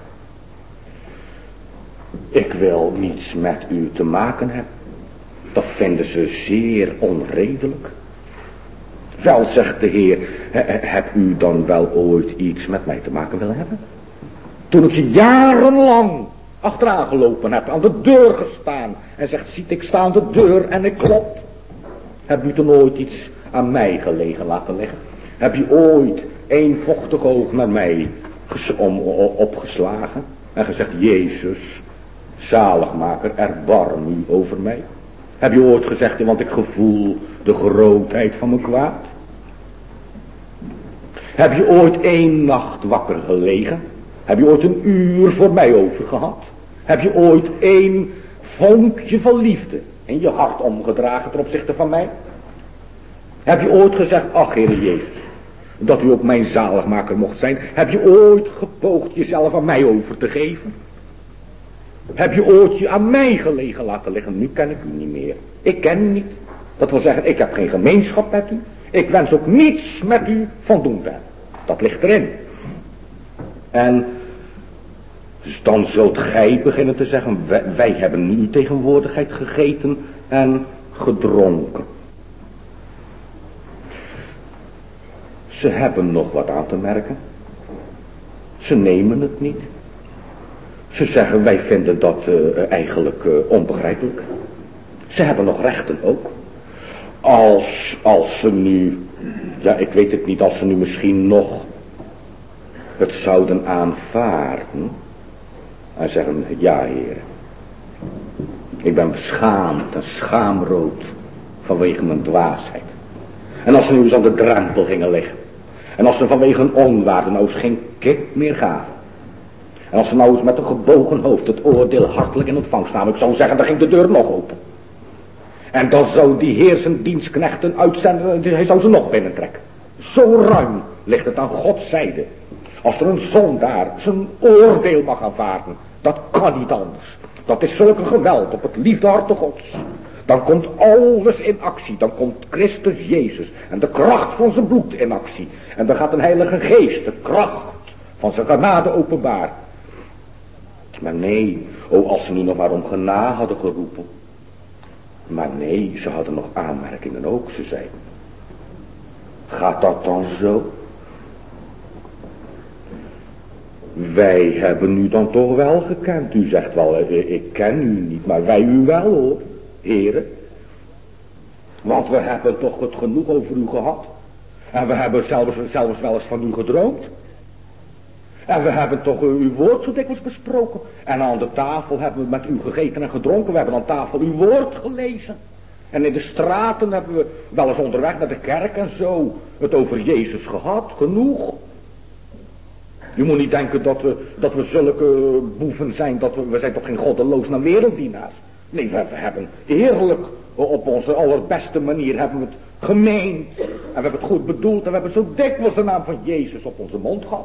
Ik wil niets met u te maken hebben. Dat vinden ze zeer onredelijk. Wel, zegt de Heer, heb u dan wel ooit iets met mij te maken willen hebben? Toen ik je jarenlang achteraan gelopen heb, aan de deur gestaan en zegt, ziet, ik sta aan de deur en ik klop. Heb u toen ooit iets aan mij gelegen laten liggen? Heb je ooit één vochtig oog naar mij om, opgeslagen en gezegd, Jezus, zaligmaker, erbarm u over mij? Heb je ooit gezegd, want ik gevoel de grootheid van mijn kwaad? Heb je ooit één nacht wakker gelegen? Heb je ooit een uur voor mij over gehad? Heb je ooit één vonkje van liefde in je hart omgedragen ten opzichte van mij? Heb je ooit gezegd, ach Heere Jezus, dat u ook mijn zaligmaker mocht zijn? Heb je ooit gepoogd jezelf aan mij over te geven? Heb je ooit je aan mij gelegen laten liggen? Nu ken ik u niet meer. Ik ken u niet. Dat wil zeggen, ik heb geen gemeenschap met u. Ik wens ook niets met u van doen te hebben. Dat ligt erin. En dus dan zult gij beginnen te zeggen, wij, wij hebben in uw tegenwoordigheid gegeten en gedronken. Ze hebben nog wat aan te merken. Ze nemen het niet. Ze zeggen, wij vinden dat uh, eigenlijk uh, onbegrijpelijk. Ze hebben nog rechten ook. Als, als ze nu, ja ik weet het niet, als ze nu misschien nog het zouden aanvaarden. En zeggen, ja Heer, ik ben beschaamd en schaamrood vanwege mijn dwaasheid. En als ze nu eens aan de drempel gingen liggen. En als ze vanwege een onwaarde nou eens geen kip meer gaven. En als ze nou eens met een gebogen hoofd het oordeel hartelijk in ontvangst namen. Ik zou zeggen, dan ging de deur nog open. En dan zou die Heer zijn dienstknechten uitzenden. Hij zou ze nog binnentrekken. Zo ruim ligt het aan Gods zijde. Als er een zondaar zijn oordeel mag aanvaarden. Dat kan niet anders. Dat is zulke geweld op het liefdeharte Gods. Dan komt alles in actie. Dan komt Christus Jezus. En de kracht van zijn bloed in actie. En dan gaat een heilige geest. De kracht van zijn genade openbaar. Maar nee. Oh, als ze nu nog maar om genade hadden geroepen. Maar nee, ze hadden nog aanmerkingen ook. Ze zeiden. Gaat dat dan zo? Wij hebben u dan toch wel gekend. U zegt wel, ik ken u niet, maar wij u wel hoor, heren. Want we hebben toch het genoeg over u gehad. En we hebben zelfs, zelfs wel eens van u gedroomd. En we hebben toch uw woord zo dikwijls besproken. En aan de tafel hebben we met u gegeten en gedronken. We hebben aan tafel uw woord gelezen. En in de straten hebben we wel eens onderweg naar de kerk en zo het over Jezus gehad. Genoeg. U moet niet denken dat we, dat we zulke boeven zijn. Dat we, we zijn toch geen goddeloos naar werelddienaars. Nee, we, we hebben eerlijk op onze allerbeste manier hebben we het gemeend. En we hebben het goed bedoeld. En we hebben zo dikwijls de naam van Jezus op onze mond gehad.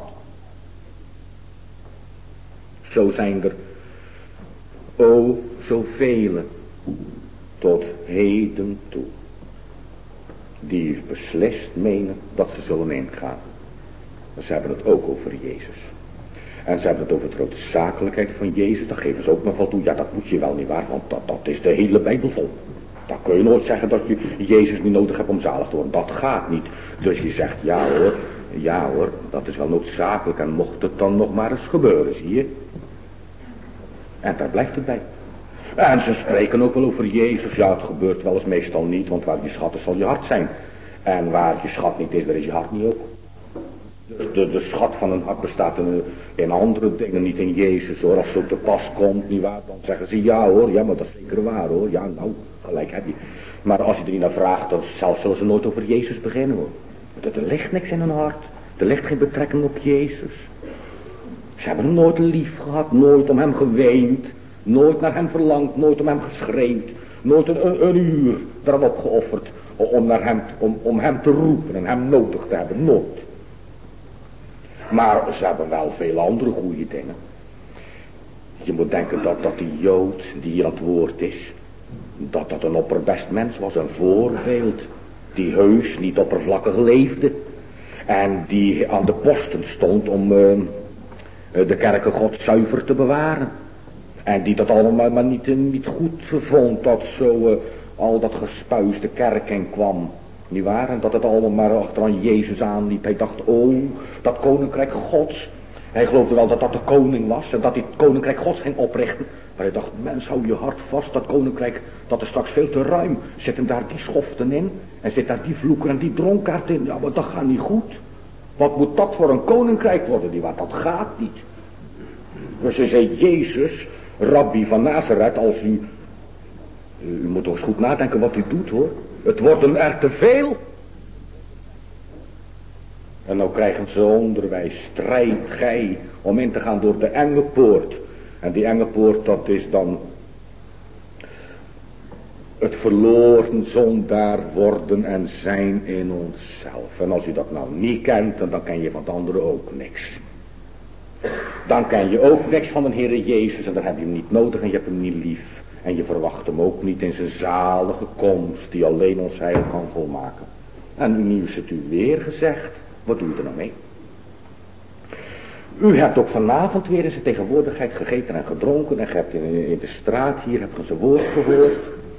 Zo zijn er, o, zoveel tot heden toe, die beslist menen dat ze zullen ingaan. Ze hebben het ook over Jezus. En ze hebben het over de noodzakelijkheid van Jezus. Daar geven ze ook nog wel toe. Ja, dat moet je wel niet waar, want dat, dat is de hele Bijbel vol. Dan kun je nooit zeggen dat je Jezus niet nodig hebt om zalig te worden. Dat gaat niet. Dus je zegt, ja hoor, ja hoor, dat is wel noodzakelijk. En mocht het dan nog maar eens gebeuren, zie je. En daar blijft het bij. En ze spreken ook wel over Jezus. Ja, het gebeurt wel eens meestal niet, want waar je schat is zal je hart zijn. En waar je schat niet is, daar is je hart niet ook. Dus de, de schat van een hart bestaat in, in andere dingen, niet in Jezus hoor. Als zo te pas komt, nietwaar, dan zeggen ze ja hoor, ja maar dat is zeker waar hoor. Ja nou, gelijk heb je. Maar als je er niet naar vraagt, dan zelfs zullen ze nooit over Jezus beginnen hoor. Want er ligt niks in hun hart. Er ligt geen betrekking op Jezus. Ze hebben hem nooit lief gehad, nooit om hem geweend, nooit naar hem verlangd, nooit om hem geschreeuwd, nooit een, een, een uur eraan opgeofferd om, naar hem, om, om hem te roepen en hem nodig te hebben, nooit. Maar ze hebben wel veel andere goede dingen. Je moet denken dat, dat die Jood die hier aan het woord is, dat dat een opperbest mens was, een voorbeeld. Die heus niet oppervlakkig leefde. En die aan de posten stond om uh, de kerken God zuiver te bewaren. En die dat allemaal maar niet, niet goed vond dat zo uh, al dat gespuis de kerk in kwam. Niet waar? En dat het allemaal maar achteraan Jezus aanliep. Hij dacht, oh, dat koninkrijk Gods. Hij geloofde wel dat dat de koning was en dat hij het koninkrijk Gods ging oprichten. Maar hij dacht, mens, hou je hart vast, dat koninkrijk, dat is straks veel te ruim. Zitten daar die schoften in en zit daar die vloeker en die dronkaard in. Ja, maar dat gaat niet goed. Wat moet dat voor een koninkrijk worden? Die wat, dat gaat niet. Dus hij zei, Jezus, Rabbi van Nazareth, als u, u moet toch eens goed nadenken wat u doet, hoor. Het worden er te veel. En nou krijgen ze onderwijs, strijd gij, om in te gaan door de enge poort. En die enge poort, dat is dan het verloren zondaar worden en zijn in onszelf. En als u dat nou niet kent, dan ken je van de anderen ook niks. Dan ken je ook niks van de Heere Jezus en dan heb je hem niet nodig en je hebt hem niet lief. En je verwacht hem ook niet in zijn zalige komst die alleen ons heil kan volmaken. En nu is het u weer gezegd, wat doe je er nou mee? U hebt ook vanavond weer in zijn tegenwoordigheid gegeten en gedronken en je hebt in, in de straat hier hebt ge zijn woord gehoord.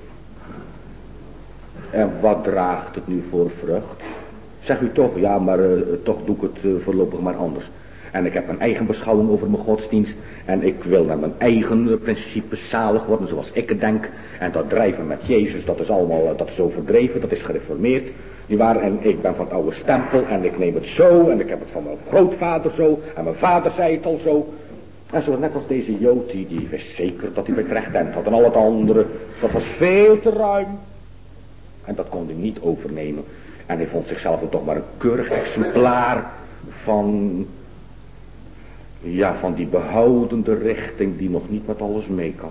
En wat draagt het nu voor vrucht? Zeg u toch, ja maar uh, toch doe ik het uh, voorlopig maar anders. En ik heb mijn eigen beschouwing over mijn godsdienst. En ik wil naar mijn eigen uh, principes zalig worden zoals ik het denk. En dat drijven met Jezus, dat is allemaal, uh, dat is zo verdreven, dat is gereformeerd. Nietwaar? En ik ben van het oude stempel en ik neem het zo. En ik heb het van mijn grootvader zo. En mijn vader zei het al zo. En zo net als deze Jood, die, die wist zeker dat hij bij het rechte eind had. En al het andere, dat was veel te ruim. En dat kon hij niet overnemen. En hij vond zichzelf toch maar een keurig exemplaar van, ja, van die behoudende richting die nog niet met alles mee kan.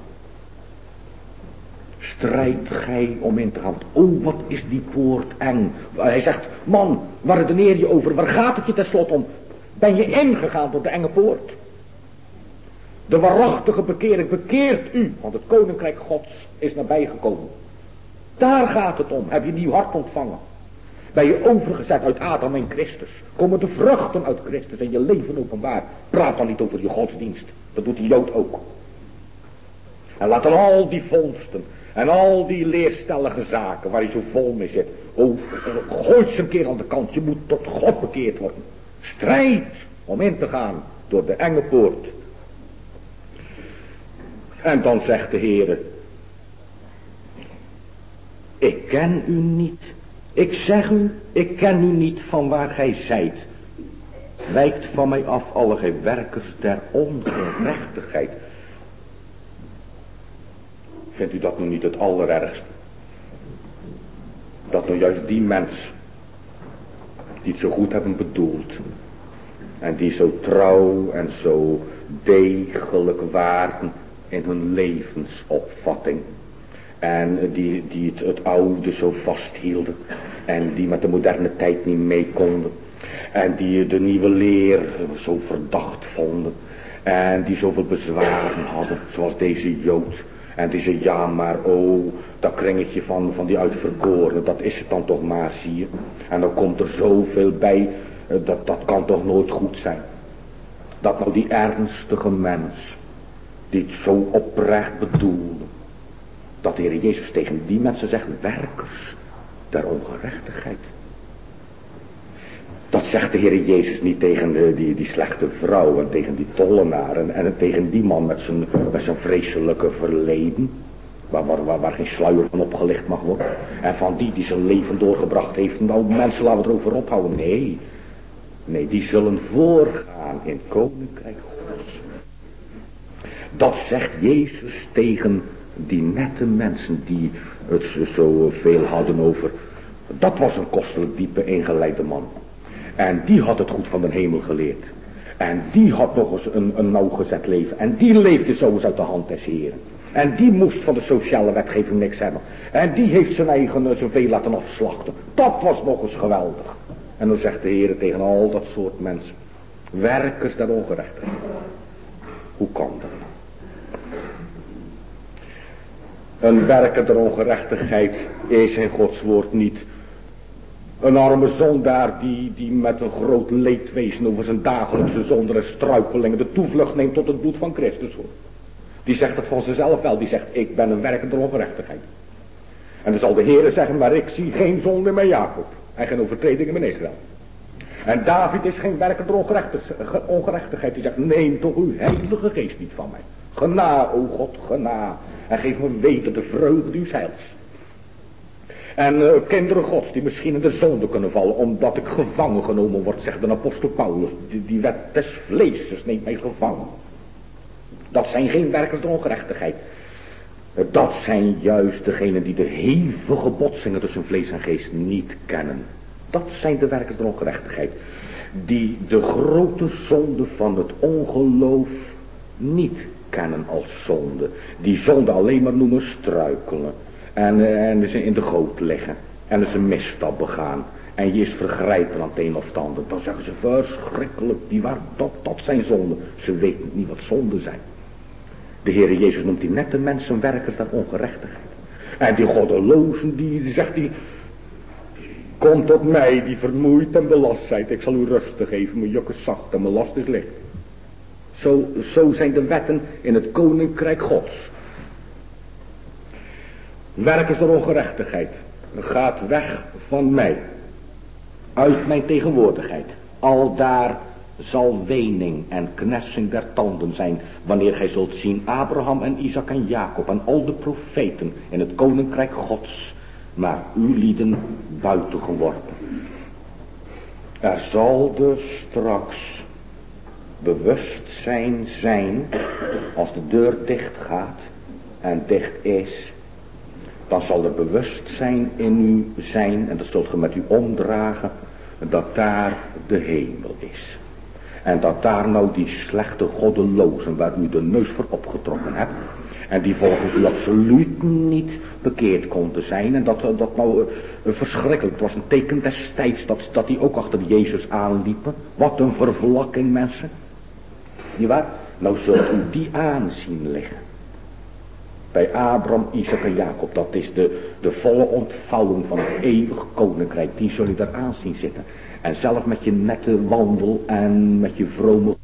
Strijd gij om in te gaan. Oh, wat is die poort eng. Hij zegt, man, waar redeneer je over? Waar gaat het je tenslotte om? Ben je ingegaan door de enge poort? De waarachtige bekering bekeert u, want het koninkrijk Gods is nabijgekomen. Daar gaat het om. Heb je nieuw hart ontvangen? Ben je overgezet uit Adam en Christus? Komen de vruchten uit Christus en je leven openbaar? Praat dan niet over je godsdienst. Dat doet die Jood ook. En laat dan al die vondsten en al die leerstellige zaken waar je zo vol mee zit. Oh, gooi ze een keer aan de kant. Je moet tot God bekeerd worden. Strijd om in te gaan door de enge poort. En dan zegt de Heere, ik ken u niet. Ik zeg u, ik ken u niet van waar gij zijt. Wijkt van mij af alle gij werkers der ongerechtigheid. Vindt u dat nu niet het allerergste? Dat nou juist die mens, die het zo goed hebben bedoeld, en die zo trouw en zo degelijk waren in hun levensopvatting, en die, die het, het oude zo vasthielden, en die met de moderne tijd niet mee konden, en die de nieuwe leer zo verdacht vonden, en die zoveel bezwaren hadden, zoals deze Jood. En die zei, ja maar oh, dat kringetje van, van die uitverkorenen, dat is het dan toch maar, zie je. En dan komt er zoveel bij, dat, dat kan toch nooit goed zijn. Dat nou die ernstige mens, die het zo oprecht bedoelde, dat de Heer Jezus tegen die mensen zegt, werkers der ongerechtigheid. Dat zegt de Heer Jezus niet tegen de, die, die slechte vrouw en tegen die tollenaar en, en tegen die man met zijn, met zijn vreselijke verleden. Waar, waar, waar, waar geen sluier van opgelicht mag worden. En van die die zijn leven doorgebracht heeft. Nou mensen, laten we erover ophouden. Nee, nee, die zullen voorgaan in het koninkrijk Gods. Dat zegt Jezus tegen die nette mensen die het zo veel hadden over. Dat was een kostelijk diepe ingeleide man. En die had het goed van de hemel geleerd. En die had nog eens een, een nauwgezet leven. En die leefde zo eens uit de hand des Heren. En die moest van de sociale wetgeving niks hebben. En die heeft zijn eigen zoveel laten afslachten. Dat was nog eens geweldig. En dan zegt de Heer tegen al dat soort mensen. Werkers der ongerechtigheid. Hoe kan dat nou? Een werker der ongerechtigheid is in Gods woord niet. Een arme zondaar die, die met een groot leedwezen over zijn dagelijkse zonden en struikelingen de toevlucht neemt tot het bloed van Christus, hoor. Die zegt het van zichzelf wel, die zegt ik ben een werker der ongerechtigheid. En dan zal de Heere zeggen, maar ik zie geen zonde in mijn Jacob en geen overtreding in mijn Israël. En David is geen werker der ongerechtigheid, die zegt neem toch uw heilige geest niet van mij. Gena, o God, gena, en geef me weder de vreugde uw heils. En uh, kinderen Gods die misschien in de zonde kunnen vallen, omdat ik gevangen genomen word, zegt de apostel Paulus. Die, die wet des vleeses neemt mij gevangen. Dat zijn geen werkers der ongerechtigheid. Dat zijn juist degenen die de hevige botsingen tussen vlees en geest niet kennen. Dat zijn de werkers der ongerechtigheid. Die de grote zonde van het ongeloof niet kennen als zonde. Die zonde alleen maar noemen struikelen. En, en ze in de goot liggen. En ze een misstap begaan. En je is vergrijpen aan het een of het ander. Dan zeggen ze verschrikkelijk. Die waar, dat, dat zijn zonden. Ze weten niet wat zonden zijn. De Heere Jezus noemt die nette mensen werkers der ongerechtigheid. En die goddelozen die, die zegt die. Kom tot mij die vermoeid en belast zijt. Ik zal u rust geven. Mijn juk is zacht en mijn last is licht. Zo, zo zijn de wetten in het koninkrijk Gods. Werkers der ongerechtigheid. Gaat weg van mij. Uit mijn tegenwoordigheid. Aldaar zal wening en knessing der tanden zijn. Wanneer gij zult zien Abraham en Isaac en Jacob en al de profeten in het koninkrijk Gods. Maar u lieden buiten geworpen. Er zal dus straks bewustzijn zijn. Als de deur dicht gaat. En dicht is. Dan zal er bewustzijn in u zijn. En dat zult ge met u omdragen. Dat daar de hemel is. En dat daar nou die slechte goddelozen waar u de neus voor opgetrokken hebt. En die volgens u absoluut niet bekeerd konden zijn. En dat, dat nou uh, verschrikkelijk. Het was een teken destijds dat, dat die ook achter Jezus aanliepen. Wat een vervlakking mensen. Nietwaar? Nou zult u die aanzien liggen. Bij Abraham, Isaac en Jacob. Dat is de, de volle ontvouwing van het eeuwige koninkrijk. Die zul je daar aan zien zitten. En zelf met je nette wandel en met je vrome.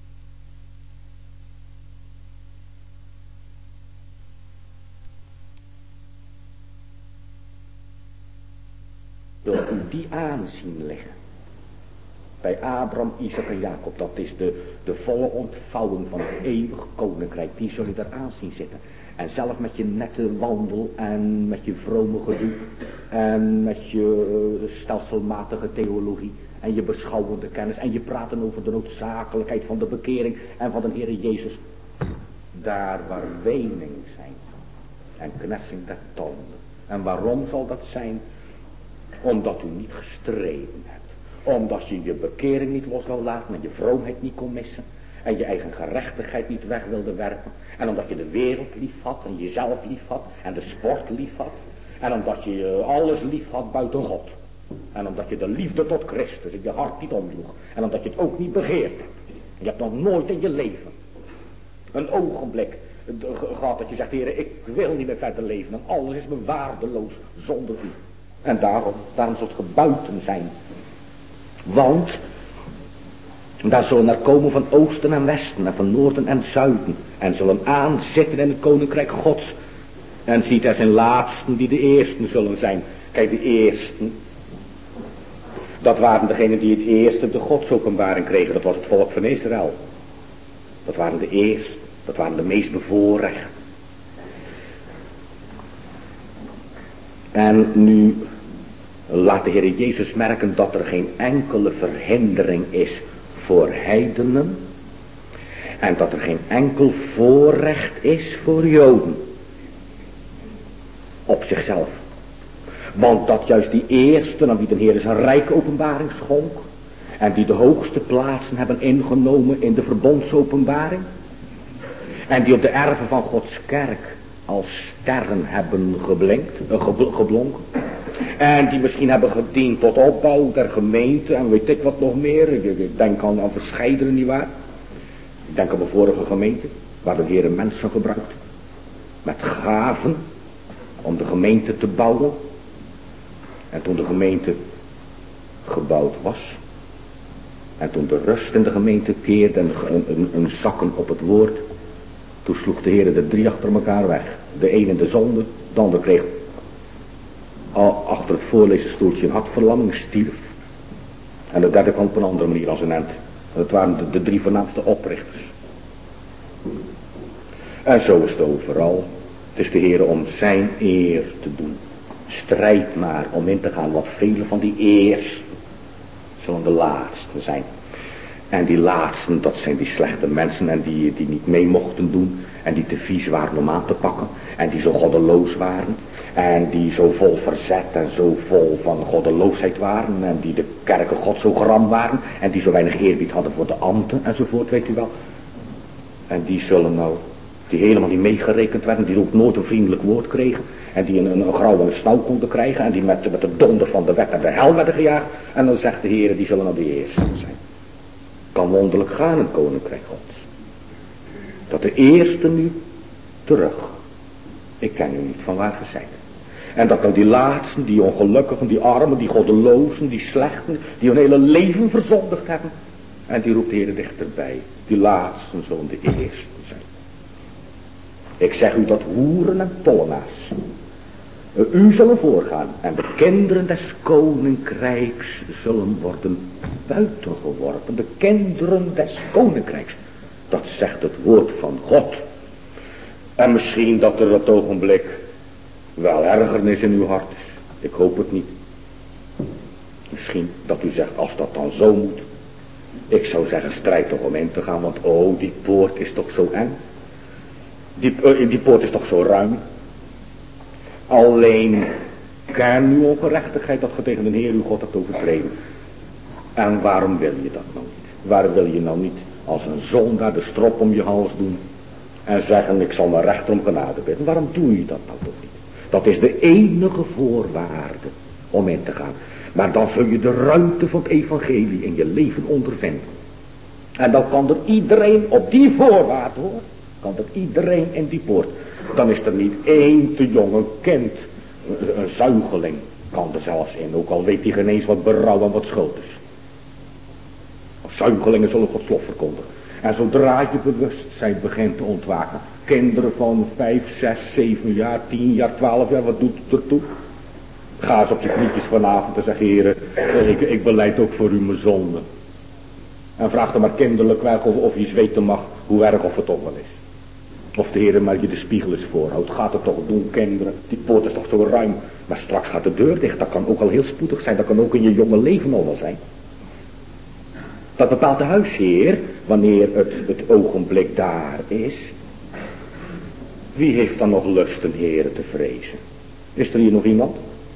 Zult u die aanzien liggen. Bij Abraham, Isaac en Jacob. Dat is de, de volle ontvouwing van het eeuwige koninkrijk. Die zul je daar aan zien zitten. En zelf met je nette wandel en met je vrome gedoe. En met je stelselmatige theologie. En je beschouwende kennis. En je praten over de noodzakelijkheid van de bekering. En van de Heere Jezus. Daar waar wening zijn. En knessing der tanden. En waarom zal dat zijn? Omdat u niet gestreden hebt. Omdat je je bekering niet los wil laten. En je vroomheid niet kon missen. En je eigen gerechtigheid niet weg wilde werpen. En omdat je de wereld lief had. En jezelf lief had. En de sport lief had. En omdat je alles lief had buiten God. En omdat je de liefde tot Christus in je hart niet omdroeg. En omdat je het ook niet begeerd hebt. Je hebt nog nooit in je leven een ogenblik gehad dat je zegt, Heer, ik wil niet meer verder leven. En alles is me waardeloos zonder u. En daarom, daarom zult ge buiten zijn. Want daar zullen er komen van oosten en westen en van noorden en zuiden. En zullen aanzitten in het koninkrijk Gods. En ziet er zijn laatsten die de eersten zullen zijn. Kijk, de eersten. Dat waren degenen die het eerste de godsopenbaring kregen. Dat was het volk van Israël. Dat waren de eersten. Dat waren de meest bevoorrechten. En nu laat de Heer Jezus merken dat er geen enkele verhindering is voor heidenen. En dat er geen enkel voorrecht is voor Joden. Op zichzelf. Want dat juist die eersten aan wie de Heer zijn rijke openbaring schonk. En die de hoogste plaatsen hebben ingenomen in de verbondsopenbaring. En die op de erven van Gods kerk als sterren hebben geblinkt, uh, geblonken. En die misschien hebben gediend tot opbouw der gemeente en weet ik wat nog meer. Ik denk aan, aan verscheidene, nietwaar. Ik denk aan mijn vorige gemeente, waar de Heer mensen gebruikt. Met gaven. om de gemeente te bouwen. En toen de gemeente gebouwd was, en toen de rust in de gemeente keerde en een, een, een zakken op het woord, toen sloeg de Heer de drie achter elkaar weg. De een in de zonde, de ander kreeg al achter het voorlezenstoeltje een hartverlamming, stierf. En de derde kwam op een andere manier als een end. Dat waren de, de drie voornaamste oprichters. En zo is het overal. Het is de Heer om zijn eer te doen. Strijd maar om in te gaan, want vele van die eers zullen de laatsten zijn. En die laatsten, dat zijn die slechte mensen en die, die niet mee mochten doen. En die te vies waren om aan te pakken. En die zo goddeloos waren. En die zo vol verzet en zo vol van goddeloosheid waren. En die de kerken God zo gram waren. En die zo weinig eerbied hadden voor de ambten enzovoort, weet u wel. En die zullen nou, die helemaal niet meegerekend werden. Die ook nooit een vriendelijk woord kregen. En die een, een, een grauw en een snauw konden krijgen. En die met, met de donder van de wet naar de hel werden gejaagd. En dan zegt de Heer, die zullen nou de eersten zijn. Kan wonderlijk gaan in het koninkrijk Gods. Dat de eerste nu terug. Ik ken u niet van waar ge zijt. En dat dan die laatsten, die ongelukkigen, die armen, die goddelozen, die slechten, die hun hele leven verzondigd hebben. En die roept de Heer dichterbij. Die laatsten zullen de eersten zijn. Ik zeg u dat hoeren en tollenaars u zullen voorgaan. En de kinderen des koninkrijks zullen worden buitengeworpen. De kinderen des koninkrijks. Dat zegt het woord van God. En misschien dat er op het ogenblik wel ergernis in uw hart is. Ik hoop het niet. Misschien dat u zegt, als dat dan zo moet. Ik zou zeggen, strijd toch om in te gaan. Want oh, die poort is toch zo eng. Die, uh, die poort is toch zo ruim. Alleen ken uw ongerechtigheid dat je tegen de Heer uw God hebt overtreden. En waarom wil je dat nou niet? Waarom wil je nou niet als een zondaar de strop om je hals doen en zeggen, ik zal mijn rechter om genade bidden? Waarom doe je dat nou toch niet? Dat is de enige voorwaarde om in te gaan. Maar dan zul je de ruimte van het evangelie in je leven ondervinden. En dan kan er iedereen op die voorwaarde, hoor, kan er iedereen in die poort. Dan is er niet één te jong, een kind, een, een zuigeling kan er zelfs in. Ook al weet hij geen eens wat berouw en wat schuld is. Zuigelingen zullen Gods lof verkondigen. En zodra je bewustzijn begint te ontwaken. Kinderen van vijf, zes, zeven jaar, tien jaar, twaalf jaar, wat doet het ertoe? Ga eens op je knietjes vanavond en zeg, Heere, ik, ik belijd ook voor u mijn zonde. En vraag dan maar kinderlijk weg of, of je eens weten mag hoe erg of het toch wel is. Of de Heere maar je de spiegel eens voorhoudt. Gaat het toch doen, kinderen? Die poort is toch zo ruim. Maar straks gaat de deur dicht. Dat kan ook al heel spoedig zijn. Dat kan ook in je jonge leven al wel zijn. Dat bepaalt de huisheer, wanneer het, het ogenblik daar is. Wie heeft dan nog lust een Heere te vrezen? Is er hier nog iemand?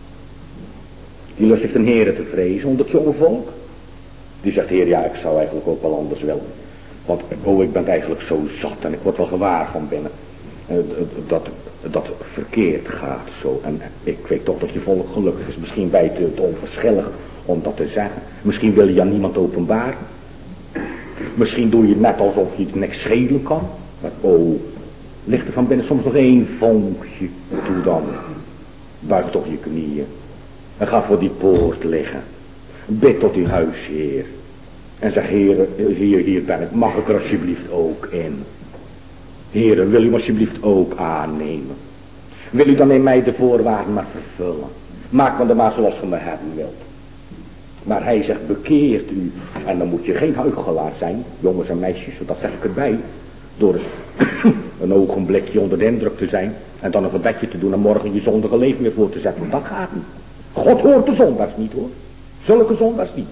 Die lust heeft een Heere te vrezen onder het jonge volk? Die zegt, Heer, ja, ik zou eigenlijk ook wel anders willen. Want, oh, ik ben eigenlijk zo zat en ik word wel gewaar van binnen. Dat, dat verkeerd gaat zo. En ik weet toch dat je volk gelukkig is. Misschien bij het, het onverschillig om dat te zeggen. Misschien wil je aan niemand openbaren. Misschien doe je net alsof je het niks schelen kan. Maar oh, ligt er van binnen soms nog één vonkje. Doe dan. Buig toch je knieën. En ga voor die poort liggen. Bid tot uw huisheer. En zeg, Heere, hier, hier ben ik. Mag ik er alsjeblieft ook in? Heere, wil u alsjeblieft ook aannemen? Wil u dan in mij de voorwaarden maar vervullen? Maak me dan maar zoals u me hebben wilt. Maar hij zegt, bekeert u. En dan moet je geen huichelaar zijn, jongens en meisjes, dat zeg ik erbij. Door eens een ogenblikje onder de indruk te zijn. En dan een gebedje te doen en morgen je zondige leven weer voor te zetten. Want dat gaat niet. God hoort de zondaars niet, hoor. Zulke zondaars niet.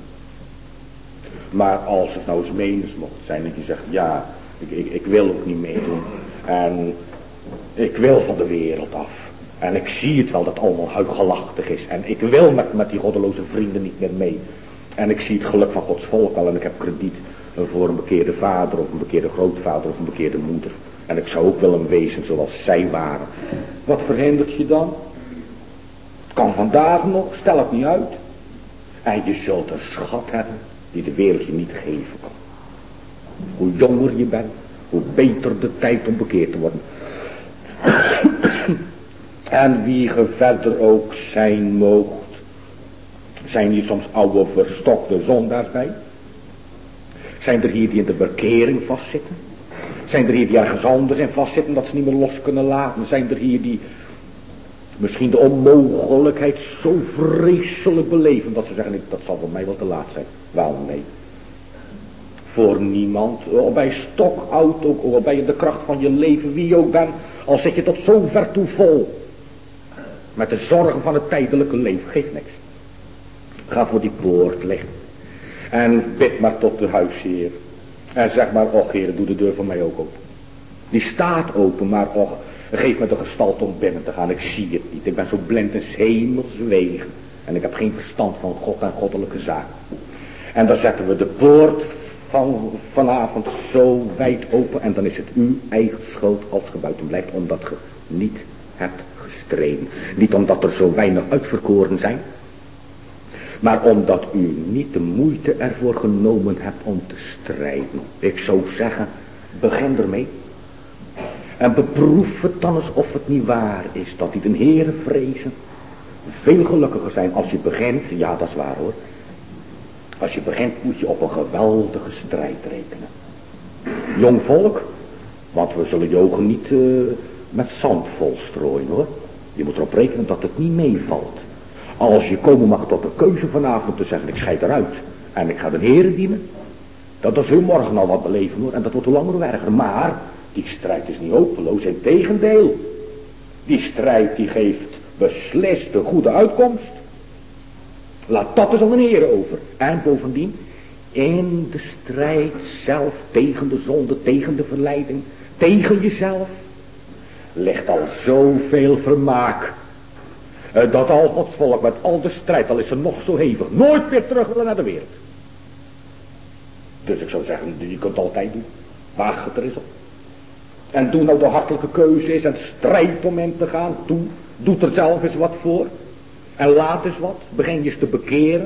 Maar als het nou eens menens mocht zijn dat je zegt, ja, ik, ik, ik wil ook niet meedoen. En ik wil van de wereld af. En ik zie het wel dat het allemaal huichelachtig is. En ik wil met, met die goddeloze vrienden niet meer mee. En ik zie het geluk van Gods volk al. En ik heb krediet voor een bekeerde vader of een bekeerde grootvader of een bekeerde moeder. En ik zou ook willen wezen zoals zij waren. Wat verhindert je dan? Het kan vandaag nog, stel het niet uit. En je zult een schat hebben die de wereld je niet geven kan. Hoe jonger je bent, hoe beter de tijd om bekeerd te worden. En wie ge verder ook zijn moogt. Zijn hier soms oude verstokte zondaars bij? Zijn er hier die in de bekering vastzitten? Zijn er hier die ergens anders in vastzitten dat ze niet meer los kunnen laten? Zijn er hier die misschien de onmogelijkheid zo vreselijk beleven dat ze zeggen, dat zal voor mij wel te laat zijn? Wel, nee. Voor niemand, al bij stok oud ook, al bij je de kracht van je leven, wie je ook bent, al zit je tot zo ver toe vol. Met de zorgen van het tijdelijke leven, geeft niks. Ga voor die poort liggen. En bid maar tot de huisheer. En zeg maar, och Heer, doe de deur voor mij ook open. Die staat open, maar och, geef me de gestalte om binnen te gaan. Ik zie het niet. Ik ben zo blind in 's hemels wegen. En ik heb geen verstand van God en goddelijke zaken. En dan zetten we de poort van vanavond zo wijd open. En dan is het uw eigen schuld als ge buiten blijft. Omdat ge niet hebt gestreden. Niet omdat er zo weinig uitverkoren zijn. Maar omdat u niet de moeite ervoor genomen hebt om te strijden. Ik zou zeggen, begin ermee. En beproef het dan eens of het niet waar is dat die de Heere vrezen. Veel gelukkiger zijn als je begint. Ja, dat is waar hoor. Als je begint moet je op een geweldige strijd rekenen. Jong volk. Want we zullen je ogen niet uh, met zand volstrooien hoor. Je moet erop rekenen dat het niet meevalt. Als je komen mag tot de keuze vanavond te zeggen, ik scheid eruit. En ik ga de Heere dienen. Dat is heel morgen al wat beleven hoor. En dat wordt hoe langer hoe erger. Maar die strijd is niet hopeloos. Integendeel. Die strijd die geeft beslist een goede uitkomst. Laat dat eens aan de Heere over. En bovendien. In de strijd zelf tegen de zonde. Tegen de verleiding. Tegen jezelf. Ligt al zoveel vermaak. Dat al Gods volk met al de strijd, al is er nog zo hevig, nooit meer terug willen naar de wereld. Dus ik zou zeggen, je kunt het altijd doen. Waag het er eens op. En doe nou de hartelijke keuze eens en strijd om in te gaan. Doe, doe er zelf eens wat voor. En laat eens wat. Begin je eens te bekeren.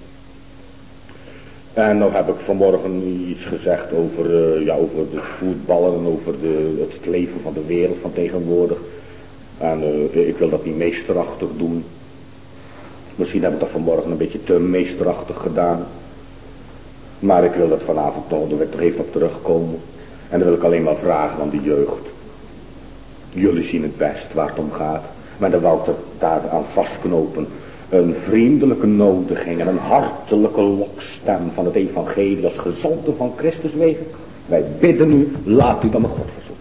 En nou heb ik vanmorgen iets gezegd over, uh, ja, over de voetballen en over de, het leven van de wereld van tegenwoordig. En uh, ik wil dat niet meesterachtig doen. Misschien heb ik dat vanmorgen een beetje te meesterachtig gedaan. Maar ik wil dat vanavond nog, daar wil ik toch even op terugkomen. En dan wil ik alleen maar vragen aan de jeugd. Jullie zien het best waar het om gaat. Maar dan wou ik er daar aan vastknopen. Een vriendelijke nodiging en een hartelijke lokstem van het evangelie als gezonde van Christus wegen. Wij bidden u, laat u dan met God verzoeken.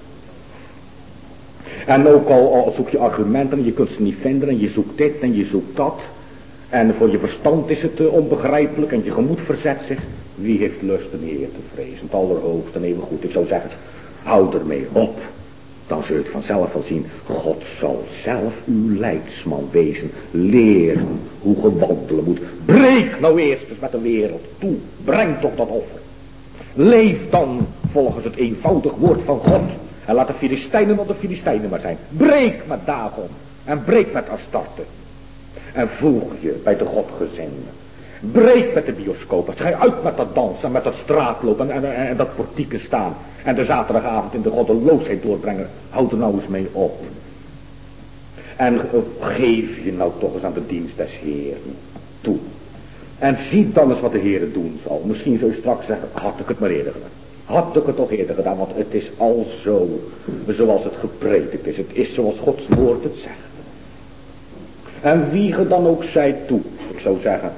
En ook al, al zoek je argumenten en je kunt ze niet vinden en je zoekt dit en je zoekt dat. En voor je verstand is het uh, onbegrijpelijk en je gemoed verzet zich. Wie heeft lust de Heer te vrezen? Het allerhoogste en even goed. Ik zou zeggen, hou ermee op. Dan zul je het vanzelf wel zien. God zal zelf uw leidsman wezen. Leren hoe ge wandelen moet. Breek nou eerst eens met de wereld toe. Breng toch dat offer. Leef dan volgens het eenvoudig woord van God. En laat de Filistijnen nog de Filistijnen maar zijn. Breek met Dagon. En breek met Astarte. En voeg je bij de Godgezinden. Breek met de bioscoop. Ga je uit met dat dansen en met dat straatlopen en, en, en dat portieken staan. En de zaterdagavond in de goddeloosheid doorbrengen. Houd er nou eens mee op. En geef je nou toch eens aan de dienst des Heeren toe. En zie dan eens wat de Heer doen zal. Misschien zul je straks zeggen, had ik het maar eerder gedaan. Had ik het toch eerder gedaan, want het is al zo zoals het gepredikt is. Het is zoals Gods woord het zegt. En wie ge dan ook zij toe. Ik zou zeggen,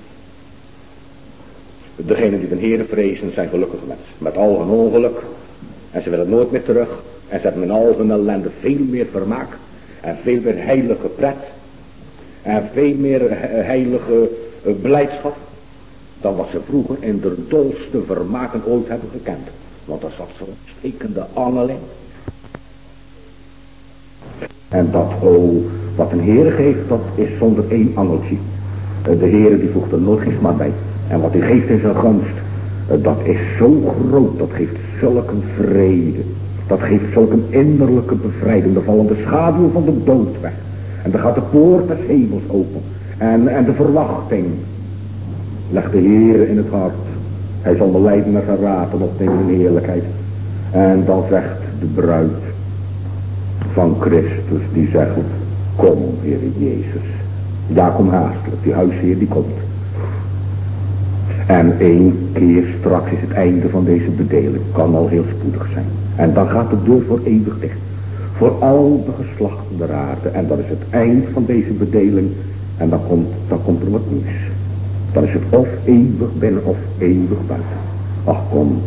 degenen die de Heere vrezen zijn gelukkige mensen. Met al hun ongeluk. En ze willen nooit meer terug. En ze hebben in al hun ellende veel meer vermaak. En veel meer heilige pret. En veel meer heilige blijdschap. Dan wat ze vroeger in de dolste vermaken ooit hebben gekend. Want daar zat zo'n stekende angel in. En dat, oh, wat een Heere geeft, dat is zonder één angeltje. De Heere die voegt er nooit geen smaad bij. En wat hij geeft in zijn gunst, dat is zo groot, dat geeft zulke vrede. Dat geeft zulke innerlijke bevrijding. Dan vallen de schaduwen van de dood weg. En dan gaat de poort des hemels open. En, en de verwachting legt de Heere in het hart. Hij zal me leiden naar zijn raad en opnemen in heerlijkheid. En dan zegt de bruid van Christus, die zegt, Kom, Heere Jezus. Ja, kom haastelijk, die huisheer die komt. En één keer straks is het einde van deze bedeling. Kan al heel spoedig zijn. En dan gaat de deur voor eeuwig dicht. Voor al de geslachten der aarde. En dat is het eind van deze bedeling. En dan komt, dan komt er wat nieuws. Dan is het of eeuwig binnen of eeuwig buiten. Ach, kom.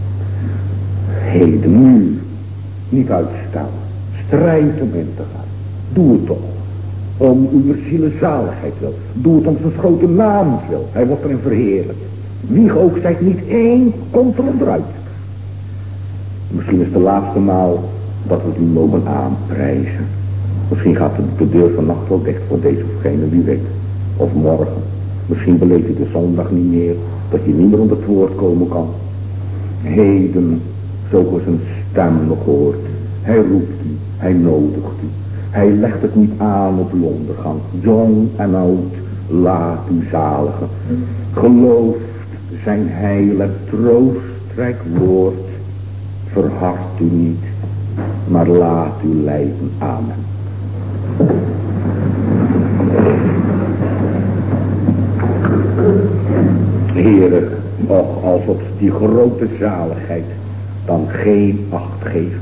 Heden, nu. Niet uitstellen. Strijd om in te gaan. Doe het toch. Om uw zielezaligheid wil. Doe het om zijn grote naam wil. Hij wordt erin verheerlijkt. Wie ook zijt, niet één komt er onderuit. Misschien is het de laatste maal dat we het u mogen aanprijzen. Misschien gaat de deur vannacht wel dicht voor deze of gene, wie weet. Of morgen. Misschien beleeft u de zondag niet meer. Dat je niet meer onder het woord komen kan. Heden, zo is een stem nog hoort. Hij roept u. Hij nodigt u. Hij legt het niet aan op uw ondergang. Jong en oud, laat u zaligen. Gelooft zijn heil en troostrijk woord. Verhard u niet, maar laat u leiden. Amen. Heere, och, als op die grote zaligheid dan geen acht geven.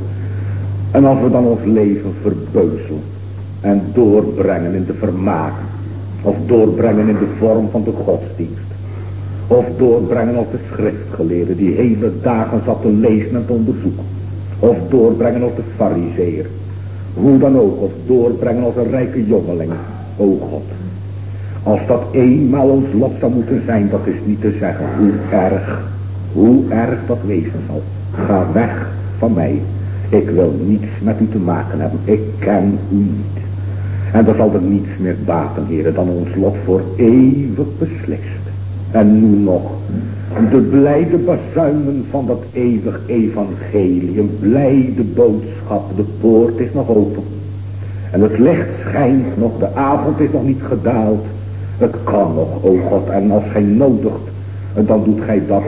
En als we dan ons leven verbeuzelen en doorbrengen in de vermaken, of doorbrengen in de vorm van de godsdienst, of doorbrengen als de schriftgeleerden die hele dagen zat te lezen en te onderzoeken, of doorbrengen als de farizeeër, hoe dan ook, of doorbrengen als een rijke jongeling, o God. Als dat eenmaal ons lot zou moeten zijn, dat is niet te zeggen hoe erg, hoe erg dat wezen zal. Ga weg van mij. Ik wil niets met u te maken hebben. Ik ken u niet. En er zal er niets meer baten, heren, dan ons lot voor eeuwig beslist. En nu nog, de blijde bazuinen van dat eeuwig evangelium, blijde boodschap, de poort is nog open. En het licht schijnt nog, de avond is nog niet gedaald. Het kan nog, o God, en als gij nodigt, dan doet gij dat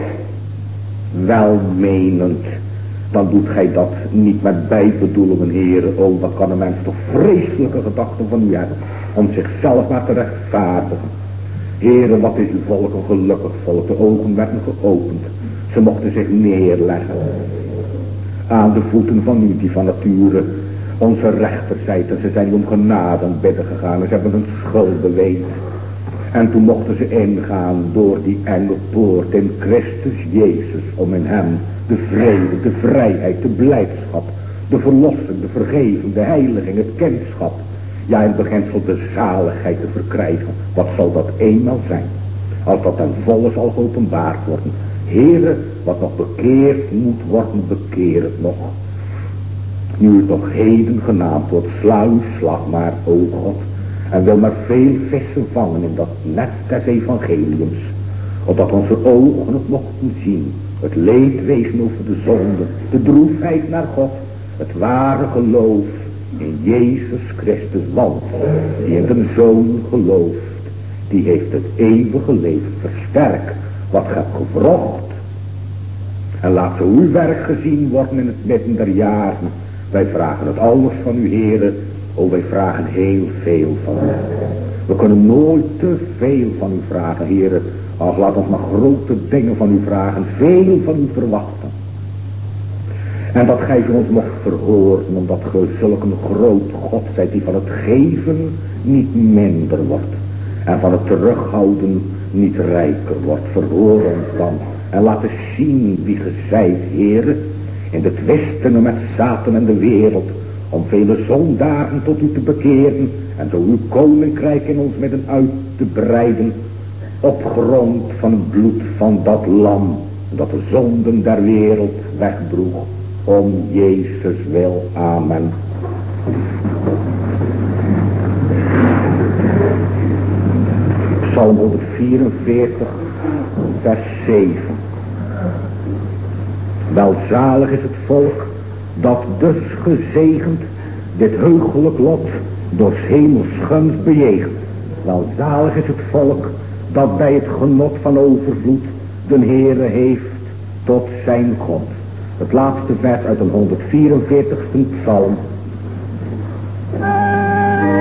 welmenend. Dan doet gij dat niet met bijbedoelingen, heren. O, wat kan een mens toch vreselijke gedachten van u hebben. Om zichzelf maar te rechtvaardigen. Heren, wat is uw volk een gelukkig volk. De ogen werden geopend. Ze mochten zich neerleggen. Aan de voeten van u die van nature onze rechter zijt. En ze zijn om genade aan bidden gegaan. En ze hebben een schuld beweend. En toen mochten ze ingaan door die enge poort in Christus Jezus. Om in hem de vrede, de vrijheid, de blijdschap, de verlossing, de vergeving, de heiliging, het kindschap. Ja, in het beginsel de zaligheid te verkrijgen. Wat zal dat eenmaal zijn? Als dat ten volle zal geopenbaard worden. Heere, wat nog bekeerd moet worden, bekeer het nog. Nu het nog heden genaamd wordt, sla uw slag maar, o God. En wil maar veel vissen vangen in dat net des evangeliums. Opdat onze ogen het mochten zien. Het leedwezen over de zonde. De droefheid naar God. Het ware geloof in Jezus Christus. Want die in de Zoon gelooft. Die heeft het eeuwige leven. Versterk wat ge hebt gevrocht. En laat zo uw werk gezien worden in het midden der jaren. Wij vragen het alles van u, heren. O, wij vragen heel veel van u. We kunnen nooit te veel van u vragen, heren. Als laat ons maar grote dingen van u vragen. Veel van u verwachten. En dat gij van ons mocht verhoren. Omdat ge zulk een groot God zijt. Die van het geven niet minder wordt. En van het terughouden niet rijker wordt. Verhoor ons dan. En laat eens zien wie ge zijt, heren. In de twisten met Satan en de wereld. Om vele zondagen tot u te bekeren. En zo uw koninkrijk in ons midden uit te breiden. Op grond van het bloed van dat lam. Dat de zonden der wereld wegdroeg. Om Jezus wil. Amen. Psalm honderdvierenveertig vers zeven. Welzalig is het volk dat dus gezegend dit heugelijk lot door 's hemels gunst bejegent. Welzalig is het volk dat bij het genot van overvloed de Heere heeft tot zijn God. Het laatste vers uit een honderdvierenveertigste psalm.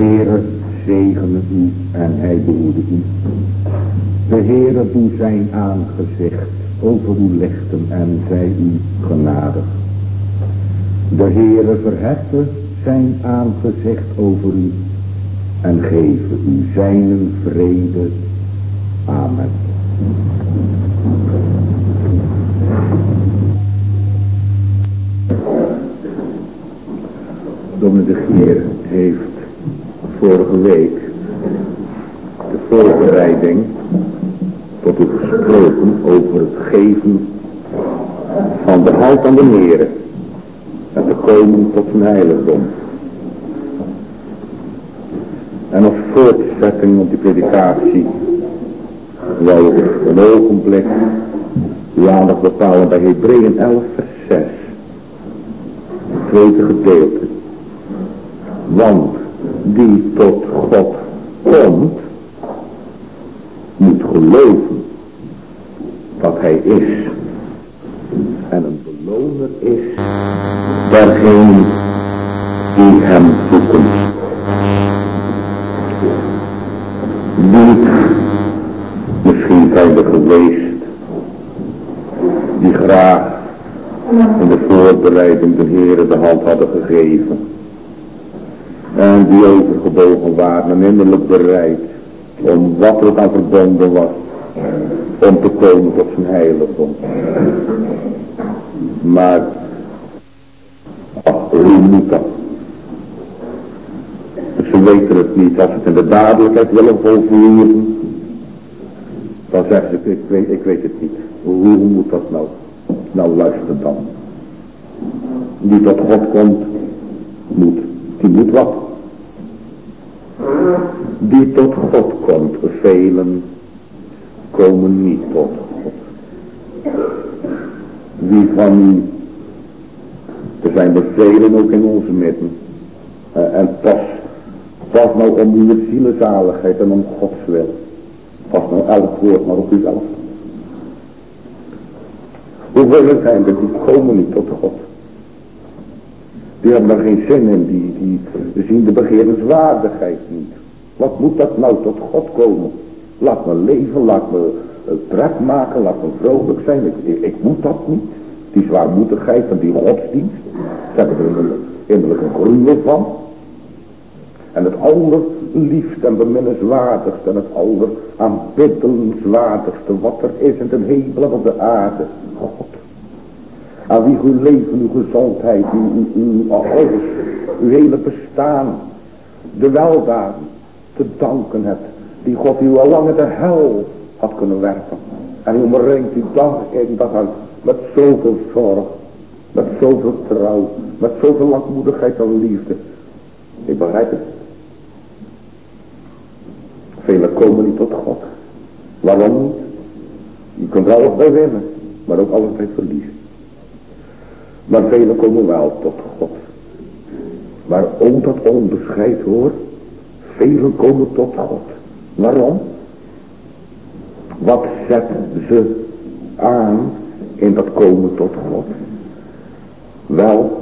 Heere zegene u en hij behoede u. De Heere doe zijn aangezicht over u lichten en zij u genadig. De Heere verheffen zijn aangezicht over u en geven u zijn vrede. Amen. Dominee de Gier heeft vorige week de voorbereiding tot u gesproken over het geven van de hand aan de Heere en te komen tot zijn heiligdom. En als voortzetting op die predikatie wil ik een ogenblik uw aandacht bepalen bij Hebreeën elf vers zes. Het tweede gedeelte. Want die tot God komt, moet geloven dat hij is en een beloner is dergenen die hem zoeken. Niet misschien zijn er geweest die graag in de voorbereiding de Heere de hand hadden gegeven en die overgebogen waren en innerlijk bereid om wat er ook aan verbonden was om te komen tot zijn heiligdom. Maar ach, hoe moet dat? Ze weten het niet. Als ze het in de dadelijkheid willen volvoeren, dan zeggen ze, ik weet, ik weet het niet. Hoe, hoe moet dat nou? Nou luister dan. Die tot God komt, moet. Die moet wat? Die tot God komt. Velen komen niet tot God. Wie van u, er zijn er velen ook in onze midden. Uh, en pas, pas nou om uw zielezaligheid en om Gods wil. Pas nou elk woord maar op uzelf. Hoeveel zijn er die komen niet tot God? Die hebben er geen zin in, die, die zien de begeerenswaardigheid niet. Wat moet dat nou tot God komen? Laat me leven, laat me uh, pret maken, laat me vrolijk zijn. Ik, ik, ik moet dat niet. Die zwaarmoedigheid en die godsdienst. Ze hebben er een innerlijke gruwel van. En het allerliefste en beminnenswaardigste en het alleraanbiddelenswaardigste wat er is in de hemel en op de aarde. God. Aan wie uw leven, uw gezondheid, uw, uw, uw alles, uw hele bestaan, de weldaden te danken hebt. Die God u al lang in de hel had kunnen werpen. En u omringt u dag in dag uit met zoveel zorg, met zoveel trouw, met zoveel langmoedigheid en liefde. Ik begrijp het. Velen komen niet tot God. Waarom niet? Je kunt er alles bij winnen, maar ook alles bij verliezen. Maar velen komen wel tot God. Maar ook dat onderscheid hoor. Velen komen tot God. Waarom? Wat zet ze aan in dat komen tot God? Wel,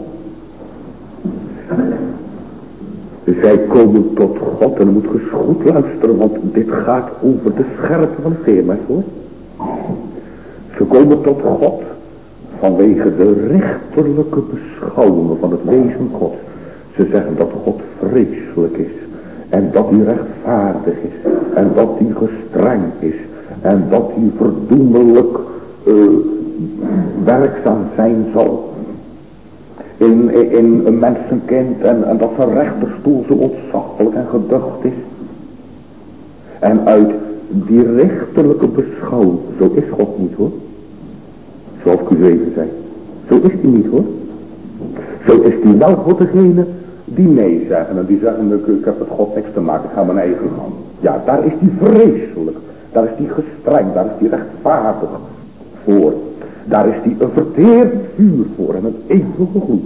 zij komen tot God en dan moet je goed luisteren, want dit gaat over de scherpte van het thema, hoor. Ze komen tot God vanwege de rechterlijke beschouwingen van het wezen Gods. Ze zeggen dat God vreselijk is en dat hij rechtvaardig is en dat hij gestreng is en dat hij verdoemelijk uh, werkzaam zijn zal in, in, in een mensenkind en, en dat zijn rechterstoel zo ontzaglijk en geducht is. En uit die rechterlijke beschouwing, zo is God niet hoor. Zoals ik u even zei. Zo is hij niet hoor. Zo is hij wel voor degene die nee zeggen. En die zeggen, ik heb met God niks te maken, ik ga mijn eigen gang. Ja, daar is hij vreselijk. Daar is hij gestreng, daar is hij rechtvaardig voor. Daar is hij een verteerd vuur voor en een eeuwige gloed.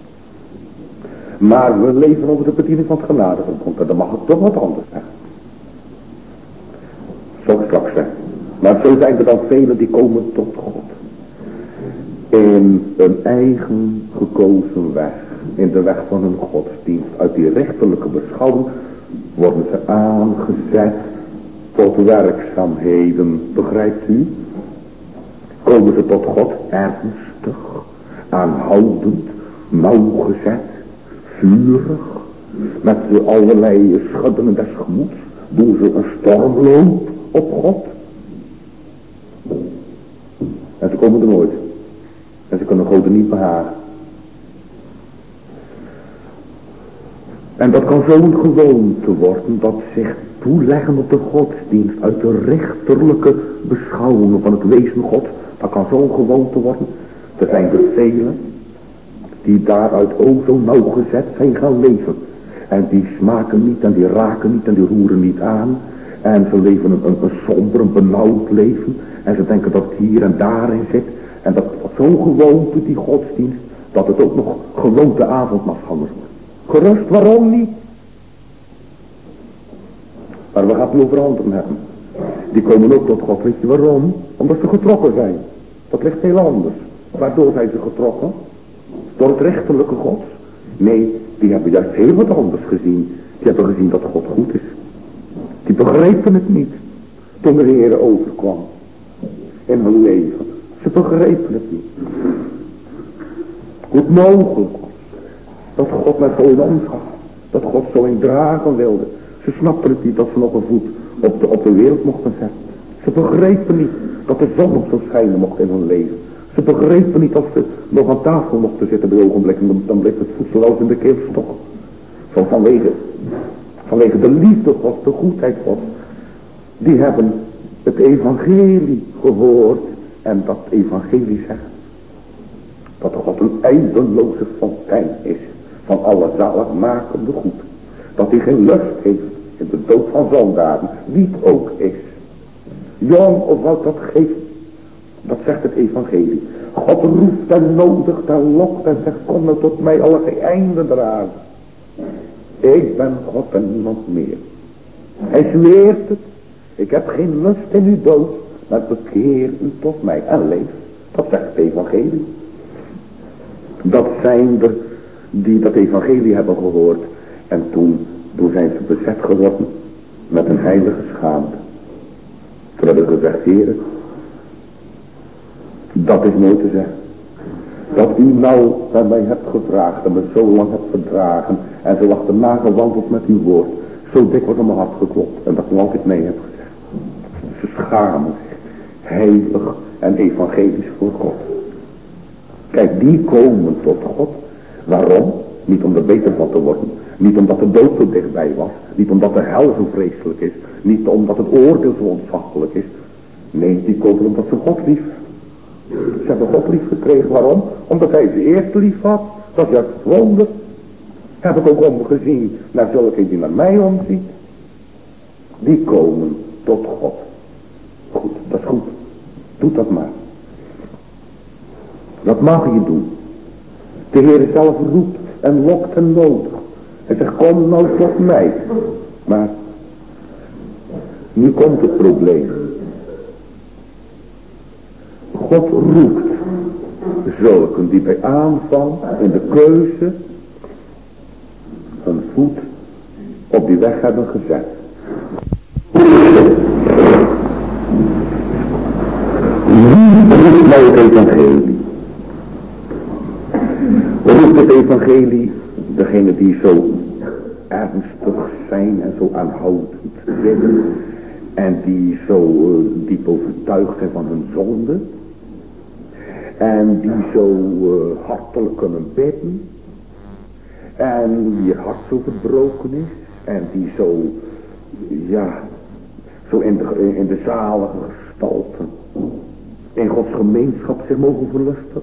Maar we leven onder de bediening van het genadeverbond en dan mag ik toch wat anders zeggen. Zo straks zeggen. Maar zo zijn er dan velen die komen tot God. In een eigen gekozen weg. In de weg van een godsdienst. Uit die rechterlijke beschouwing worden ze aangezet tot werkzaamheden, begrijpt u? Komen ze tot God ernstig, aanhoudend, nauwgezet, vurig, met allerlei schuddingen des gemoeds, doen ze een stormloop op God. En ze komen er nooit. En ze kunnen God er niet behagen. En dat kan zo'n gewoonte worden, dat zich toeleggen op de godsdienst uit de richterlijke beschouwingen van het wezen God, dat kan zo'n gewoonte worden. Er zijn er velen die daaruit ook zo nauwgezet zijn gaan leven. En die smaken niet en die raken niet en die roeren niet aan. En ze leven een, een, een somber, een benauwd leven. En ze denken dat het hier en daarin zit. En dat, dat zo'n gewoonte, die godsdienst, dat het ook nog gewoonte avondmaskanders wordt. Gerust, waarom niet? Maar we gaan het nu over anderen hebben. Die komen ook tot God, weet je waarom? Omdat ze getrokken zijn. Dat ligt heel anders. Waardoor zijn ze getrokken? Door het rechterlijke God? Nee, die hebben juist heel wat anders gezien. Die hebben gezien dat God goed is. Die begrepen het niet toen de Heer overkwam in hun leven. Ze begrepen het niet. Hoe het mogelijk was dat God met zo in omzag. Dat God zo in dragen wilde. Ze snapten het niet dat ze nog een voet op de, op de wereld mochten zetten. Ze begrepen niet dat de zon nog zo schijnen mocht in hun leven. Ze begrepen niet dat ze nog aan tafel mochten zitten bij ogenblik. En dan, dan bleef het voedsel wel eens in de keelstok. Van vanwege, vanwege de liefde God, de goedheid God. Die hebben het evangelie gehoord. En dat evangelie zegt dat God een eindeloze fontein is van alle zaligmakende goed. Dat hij geen lust heeft in de dood van zondaarden, wie het ook is. Jong of oud, dat geeft. Dat zegt het evangelie. God roept en nodigt en lokt en zegt, kom nou tot mij, alle geen einde eraan. Ik ben God en niemand meer. Hij zweert het. Ik heb geen lust in uw dood, maar bekeer u tot mij en leef. Dat zegt het evangelie. Dat zijn er die dat evangelie hebben gehoord. En toen, toen zijn ze bezet geworden met een heilige schaamte. Toen hebben ze gezegd, Heere, dat is nooit te zeggen. Dat u nou bij mij hebt gevraagd en me zo lang hebt verdragen en zo achterna gewandeld met uw woord. Zo dikwijls aan mijn hart geklopt en dat ik altijd nee heb gezegd. Ze schamen zich, heilig en evangelisch voor God. Kijk, die komen tot God. Waarom? Niet om er beter van te worden. Niet omdat de dood zo dichtbij was. Niet omdat de hel zo vreselijk is. Niet omdat het oordeel zo ontzaglijk is. Nee, die komen omdat ze God lief. Ze hebben God lief gekregen. Waarom? Omdat hij ze eerst lief had. Dat is juist het wonder. Heb ik ook omgezien naar zulke die naar mij omzien. Die komen tot God. Goed, dat is goed. Doe dat maar. Dat mag je doen. De Heer zelf roept en lokt en nodigt. Hij zegt, kom nou tot mij. Maar, nu komt het probleem. God roept zulken die bij aanvang in de keuze een voet op die weg hebben gezet. Wie roept nou het evangelie? Roept het evangelie degene die zo ernstig zijn en zo aanhoudend willen en die zo uh, diep overtuigd zijn van hun zonde en die zo uh, hartelijk kunnen bidden en wie het hart zo verbroken is en die zo ja zo in de, in de zalige gestalte in Gods gemeenschap zich mogen verlusten.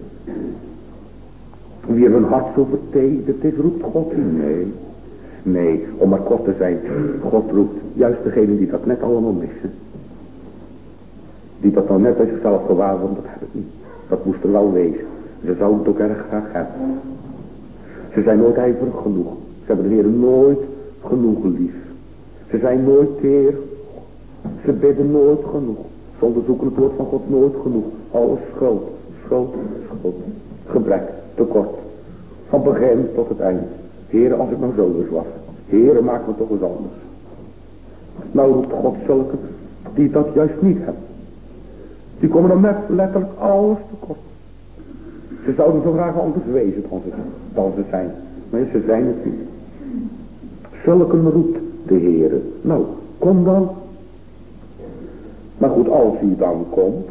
Wie hun hart zo vertederd is, roept God u? Nee. Nee, om maar kort te zijn. God roept juist degenen die dat net allemaal missen. Die dat nou net bij zichzelf gewaar worden, dat heb ik niet. Dat moest er wel wezen. Ze zouden het ook erg graag hebben. Ze zijn nooit ijverig genoeg. Ze hebben de Heer nooit genoeg lief. Ze zijn nooit teer. Ze bidden nooit genoeg. Ze onderzoeken het woord van God nooit genoeg. Alles schuld, schuld, schuld. Gebrek, tekort. Van begin tot het eind. Heer, als ik nou zo eens was. Heere, maak me toch eens anders. Nou roept God zulke die dat juist niet hebben. Die komen dan net letterlijk alles tekort. Ze zouden zo graag anders wezen dan ze, dan ze zijn. Maar ze zijn het niet. Zulken roept de Heere. Nou, kom dan. Maar goed, als u dan komt.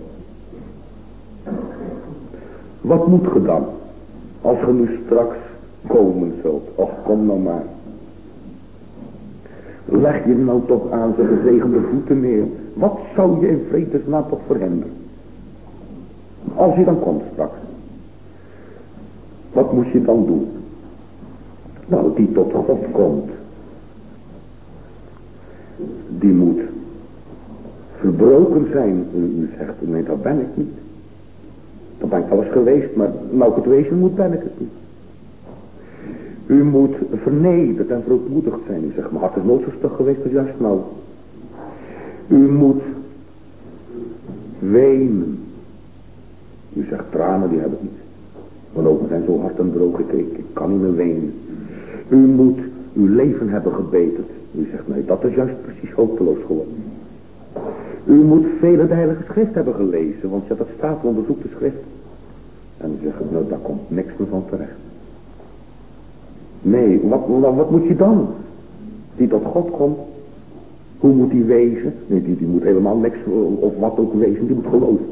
Wat moet ge dan? Als ge nu straks komen zult. Och, kom nou maar. Leg je nou toch aan zijn gezegende voeten neer. Wat zou je in vredesnaam toch verhinderen? Als je dan komt straks. Wat moet je dan doen? Nou, die tot God komt. Die moet verbroken zijn. U, u zegt, nee, dat ben ik niet. Dat ben ik wel eens geweest, maar nou ik het wezen moet, ben ik het niet. U moet vernederd en verootmoedigd zijn. U zegt, mijn hart is nooit zo stug geweest als juist nou. U moet wenen. U zegt, tranen die heb ik niet. Mijn ogen zijn zo hard en droog, ik, ik, ik kan niet meer wenen. U moet uw leven hebben gebeterd. U zegt, nee, dat is juist precies hopeloos geworden. U moet vele de heilige schrift hebben gelezen, want ja, dat staat, onderzoek de schrift. En u zegt, nou, daar komt niks meer van terecht. Nee, wat, wat, wat moet je dan? Die tot God komt. Hoe moet die wezen? Nee, die, die moet helemaal niks, of wat ook wezen, die moet geloven.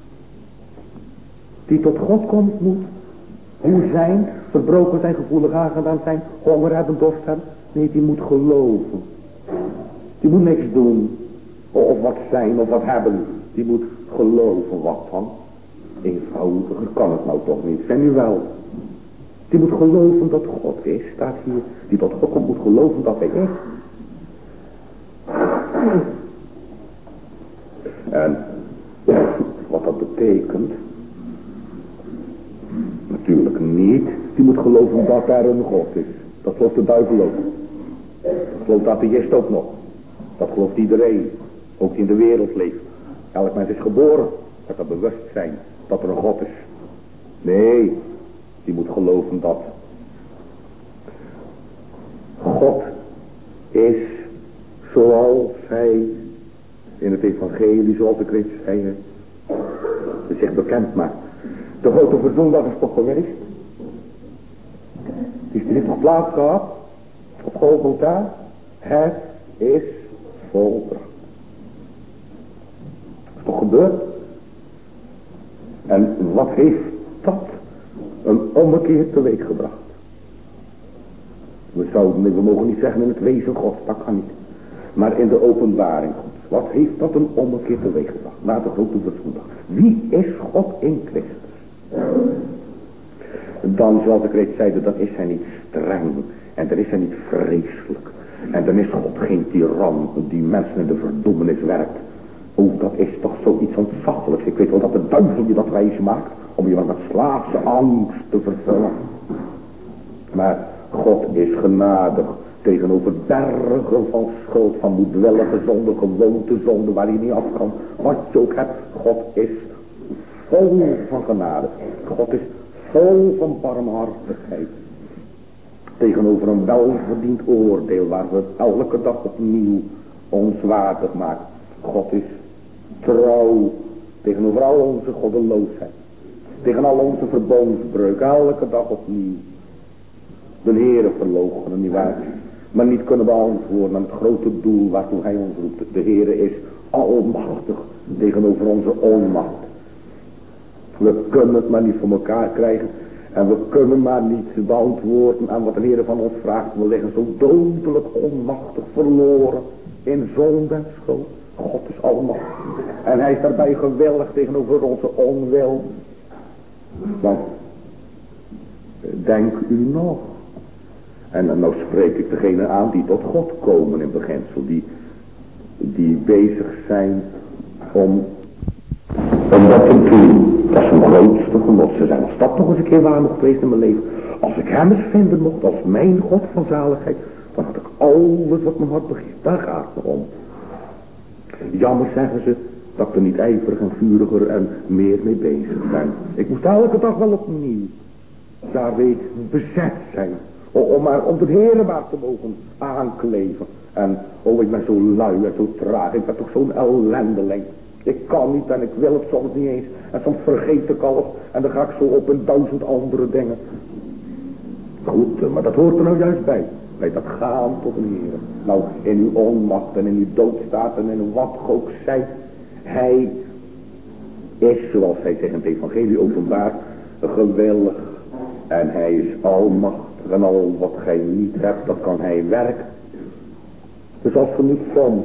Die tot God komt moet. Hoe zijn, verbroken zijn, gevoelig aangedaan zijn, honger hebben, dorst hebben. Nee, die moet geloven. Die moet niks doen. Of wat zijn, of wat hebben. Die moet geloven. Wat dan? Eenvoudiger kan het nou toch niet. Zijn u wel? Die moet geloven dat God is. Staat hier. Die tot God komt moet geloven dat hij is. En wat dat betekent. Natuurlijk niet. Die moet geloven dat er een God is. Dat gelooft de duivel ook. Dat gelooft de atheïst ook nog. Dat gelooft iedereen. Ook die in de wereld leeft. Elk mens is geboren met dat bewustzijn dat er een God is. Nee, die moet geloven dat God is zoals hij in het evangelie, zoals ik reeds zei, zich bekend maakt. De grote verzoendag is toch geweest? Is die niet nog plaats gehad? Op Golgotha? Het is volbracht. Is toch gebeurd? En wat heeft dat een ommekeer teweeg gebracht? We zouden, we mogen niet zeggen in het wezen God, dat kan niet. Maar in de openbaring God. Wat heeft dat een ommekeer teweeg gebracht? Na de grote verzoendag. Wie is God in Christus? Dan, zoals ik reeds zeide, dan is hij niet streng. En dan is hij niet vreselijk. En dan is God geen tiran die mensen in de verdoemenis werkt. Oh, dat is toch zoiets ontzaglijks. Ik weet wel dat de duivel je dat wijs maakt. Om je met slaafse angst te vervullen. Maar God is genadig. Tegenover bergen van schuld, van moedwillige zonde, gewoonte zonde, waar je niet af kan. Wat je ook hebt, God is vol van genade. God is vol van barmhartigheid. Tegenover een welverdiend oordeel, waar we elke dag opnieuw ons waardig maken. God is trouw tegenover al onze goddeloosheid. Tegen al onze verbondsbreuk, elke dag opnieuw. De Heere verloochenen, nietwaar? Maar niet kunnen beantwoorden aan het grote doel waartoe hij ons roept. De Heere is almachtig tegenover onze onmacht. We kunnen het maar niet voor elkaar krijgen. En we kunnen maar niet beantwoorden aan wat de Heere van ons vraagt. We liggen zo dodelijk onmachtig verloren in zonde en schuld. God is almachtig. En hij is daarbij gewillig tegenover onze onwil. Want denk u nog. En nou spreek ik degene aan die tot God komen in beginsel. Die, die bezig zijn om, om dat te doen. Dat is mijn grootste genot. Ze zijn als dat nog eens een keer waar nog geweest in mijn leven. Als ik hem eens vinden mocht als mijn God van zaligheid. Dan had ik alles wat mijn hart begeert. Daar gaat het om. Jammer zeggen ze dat we niet ijverig en vuriger en meer mee bezig zijn. Ik moest elke dag wel opnieuw. Daar weet bezet zijn. Om maar om de Heere maar te mogen aankleven. En oh, ik ben zo lui en zo traag. Ik ben toch zo'n ellendeling. Ik kan niet en ik wil het soms niet eens. En soms vergeet ik alles. En dan ga ik zo op in duizend andere dingen. Goed, maar dat hoort er nou juist bij. Bij dat gaan tot een Heere. Nou, in uw onmacht en in uw doodstaat en in wat ook zij. Hij is, zoals hij zich in het evangelie openbaart, gewillig. En hij is almachtig. En al wat gij niet hebt, dat kan hij werken. Dus als er nu soms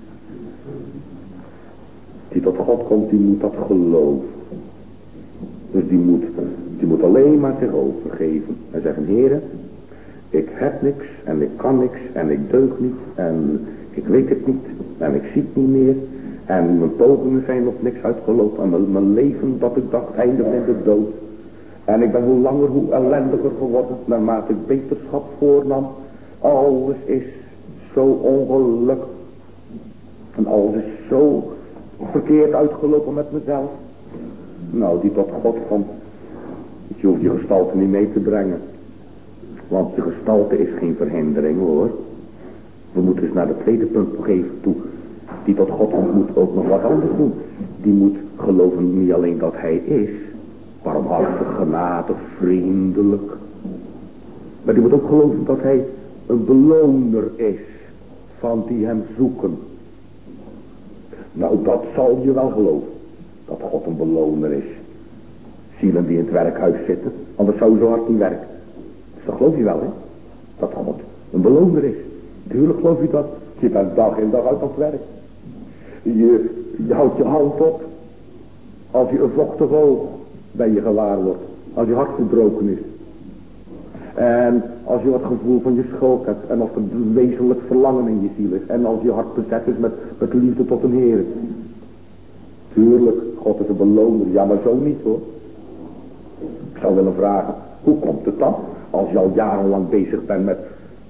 die tot God komt, die moet dat geloven. Dus die moet, die moet alleen maar zich overgeven. En zeggen, Heere, ik heb niks en ik kan niks en ik deug niet en ik weet het niet en ik zie het niet meer. En mijn pogingen zijn nog niks uitgelopen en mijn, mijn leven dat ik dacht eindigt in de dood. En ik ben hoe langer hoe ellendiger geworden naarmate ik beterschap voornam. Alles is zo ongelukkig. En alles is zo verkeerd uitgelopen met mezelf. Nou, die tot God komt. Je hoeft je gestalte niet mee te brengen. Want je gestalte is geen verhindering hoor. We moeten dus naar het tweede punt nog even toe. Die tot God komt moet ook nog wat anders doen. Die moet geloven niet alleen dat hij is. Barmhartig, genadig, vriendelijk. Maar die moet ook geloven dat hij een beloner is. Van die hem zoeken. Nou, dat zal je wel geloven. Dat God een beloner is. Zielen die in het werkhuis zitten. Anders zou je zo hard niet werken. Dus dat geloof je wel, hè? Dat God een beloner is. Tuurlijk geloof je dat. Je bent dag in dag uit aan het werk. Je, je houdt je hand op. Als je een vochtig oog bij je gewaar wordt. Als je hart verbroken is. En als je wat gevoel van je schuld hebt. En als er een wezenlijk verlangen in je ziel is. En als je hart bezet is met, met liefde tot een Heer. Tuurlijk, God is een beloner. Ja, maar zo niet hoor. Ik zou willen vragen. Hoe komt het dan? Als je al jarenlang bezig bent met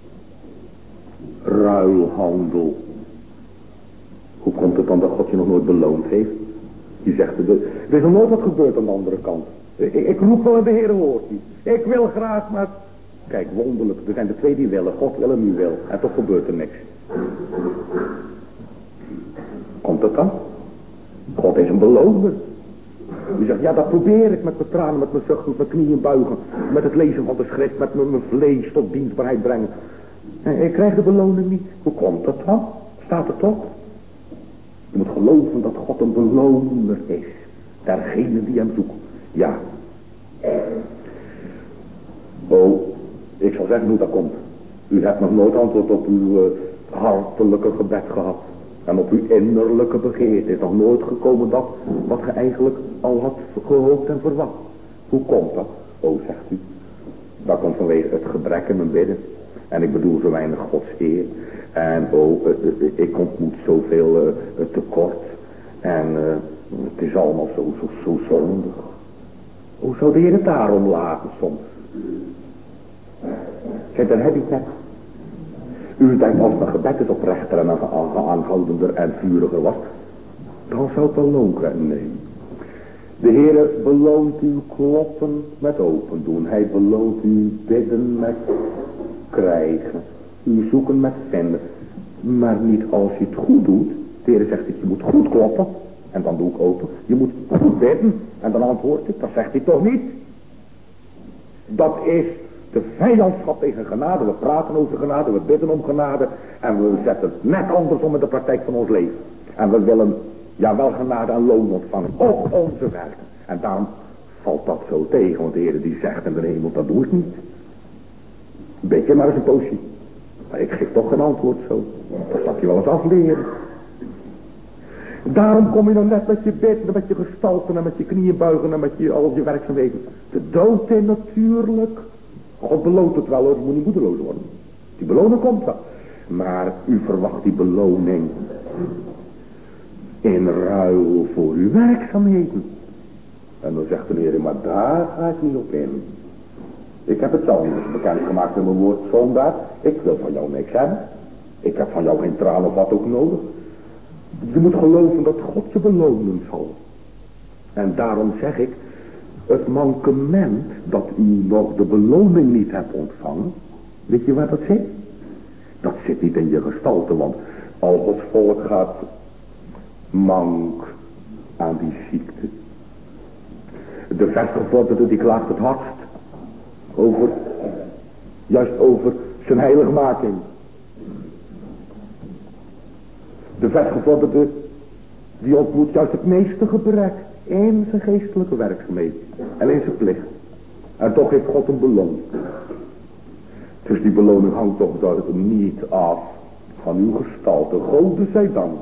ruilhandel. Hoe komt het dan dat God je nog nooit beloond heeft? Je zegt, er is nog nooit wat gebeurd aan de andere kant. Ik, ik roep wel en de Heer hoort niet. Ik wil graag, maar... Kijk, wonderlijk. Er zijn de twee die willen. God wil en u wil. En toch gebeurt er niks. Komt het dan? God is een beloner. Je zegt, ja dat probeer ik met mijn tranen, met mijn zucht, met mijn knieën buigen. Met het lezen van de schrift, met mijn, mijn vlees tot dienstbaarheid brengen. En ik krijg de beloning niet. Hoe komt dat dan? Staat het op? Je moet geloven dat God een beloner is. Dergenen die hem zoeken. Ja. Oh, ik zal zeggen hoe dat komt. U hebt nog nooit antwoord op uw uh, hartelijke gebed gehad. En op uw innerlijke begeerte is nog nooit gekomen dat wat ge eigenlijk al had gehoopt en verwacht. Hoe komt dat? Oh, zegt u. Dat komt vanwege het gebrek in mijn bidden. En ik bedoel zo weinig Gods eer. En oh, uh, uh, ik ontmoet zoveel uh, uh, tekort. En uh, het is allemaal zo, zo, zo zondig. Hoe zou de Heer het daarom laten soms? Kijk, daar heb ik het. U denkt als mijn gebed is oprechter en aanhoudender en vuriger was, dan zou het wel loon krijgen. Nee. De Heer beloont u kloppen met open doen. Hij beloont u bidden met krijgen. U zoeken met vinden. Maar niet als je het goed doet. De Heer zegt dat je moet goed kloppen. En dan doe ik open. Je moet goed bidden. En dan antwoord ik. Dat zegt hij toch niet? Dat is de vijandschap tegen genade. We praten over genade. We bidden om genade. En we zetten het net andersom in de praktijk van ons leven. En we willen ja wel genade en loon ontvangen. Op onze werken. En daarom valt dat zo tegen. Want de Heer die zegt in de hemel, dat doe ik niet. Bid je maar eens een poosje. Maar ik geef toch geen antwoord zo. Dat zal je wel eens afleren. Daarom kom je nou net met je bidden, met je gestalten en met je knieën buigen en met je, al je werkzaamheden. De dood in natuurlijk. God beloont het wel hoor, je moet niet moedeloos worden. Die beloning komt wel. Maar u verwacht die beloning in ruil voor uw werkzaamheden. En dan zegt de Heer, maar daar ga ik niet op in. Ik heb het zo bekendgemaakt in mijn woord zondaar. Ik wil van jou niks hebben. Ik heb van jou geen traan of wat ook nodig. Je moet geloven dat God je belonen zal. En daarom zeg ik, het mankement dat u nog de beloning niet hebt ontvangen, Weet je waar dat zit? Dat zit niet in je gestalte, want al Gods volk gaat mank aan die ziekte. De versgevorderde die klaagt het hardst over, juist over zijn heiligmaking. De versgevorderde die ontmoet juist het meeste gebrek in zijn geestelijke werkzaamheden en in zijn plicht. En toch heeft God een beloning. Dus die beloning hangt toch duidelijk niet af van uw gestalte. Gode zij dank.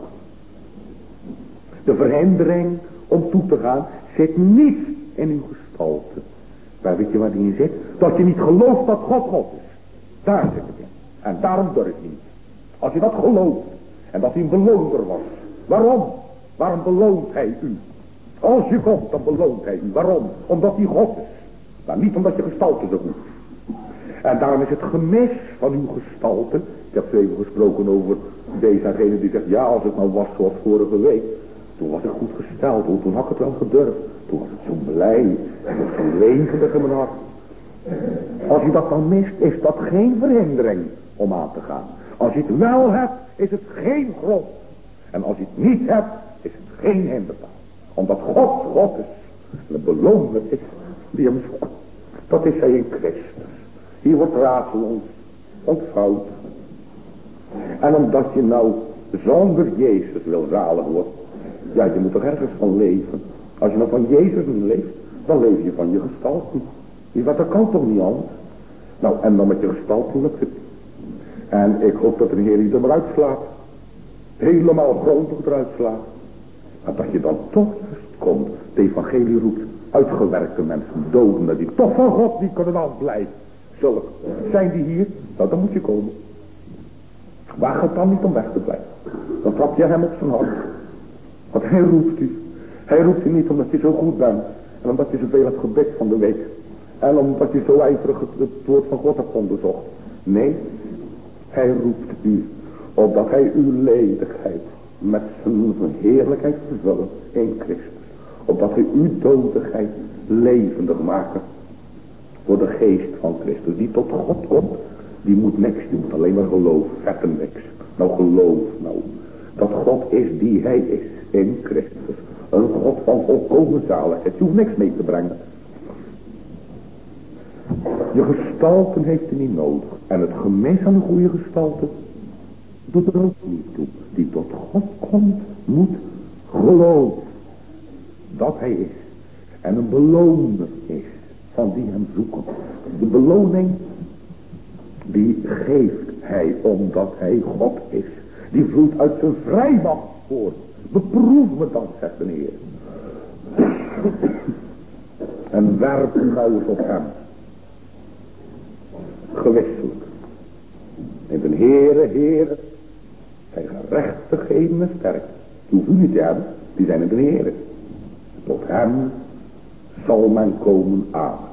De verhindering om toe te gaan zit niet in uw gestalte. Maar weet je waar die in zit? Dat je niet gelooft dat God God is. Daar zit het in. En daarom durf je niet. Als je dat gelooft en dat hij een beloner was. Waarom? Waarom beloont hij u? Als je komt, dan beloont hij u. Waarom? Omdat hij God is. Maar niet omdat je gestalte zo goed is. En daarom is het gemis van uw gestalte. Ik heb zo even gesproken over deze en gene die zegt, ja, als het nou was zoals vorige week. Toen was ik goed gesteld, hoor. Toen had ik het wel gedurfd. Toen was het zo blij. Het was zo levendig in mijn hart. Als je dat dan mist, is dat geen verhindering om aan te gaan. Als je het wel hebt, is het geen grond. En als je het niet hebt, is het geen hinderpaal. Omdat God God is. En de beloner is die hem zoekt. Dat is hij in Christus. Hier wordt raadsel ons ontvouwd. En omdat je nou zonder Jezus wil zalig worden. Ja, je moet toch ergens van leven. Als je nou van Jezus niet leeft, dan leef je van je gestalte. Die wat, dat kan toch niet anders. Nou, en dan met je gestalte lukt het. En ik hoop dat de Heer je er maar uitslaat. Helemaal grondig eruit slaat. Maar dat je dan toch juist komt. De evangelie roept. Uitgewerkte mensen, dodenen, die toch van God niet kunnen afblijven. Zulke zijn die hier? Nou, dan moet je komen. Waag het dan niet om weg te blijven. Dan trap je hem op zijn hart. Want hij roept u. Hij roept u niet omdat je zo goed bent. En omdat je zoveel hebt gebed van de week. En omdat je zo ijverig het woord van God hebt onderzocht. Nee, hij roept u. Opdat hij uw ledigheid met zijn heerlijkheid vervullen in Christus. Opdat hij uw dodigheid levendig maken. Voor de geest van Christus. Die tot God komt. Die moet niks. Die moet alleen maar geloven. Verder niks. Nou geloof nou. Dat God is die hij is. In Christus. Een God van volkomen zaligheid. Je hoeft niks mee te brengen. Je gestalte heeft er niet nodig. En het gemis aan een goede gestalte doet er ook niet toe. Die tot God komt, moet geloven dat hij is. En een beloner is van die hem zoeken. De beloning die geeft hij omdat hij God is. Die vloeit uit zijn vrijmacht voort. Beproef me dan, zegt de Heer. En werp u nou eens op hem. Gewisselijk. En de Heere, Heere, zijn gerechtigheden en sterk. Die hoeft u niet te hebben, die zijn in de Heere. Tot hem zal men komen aan.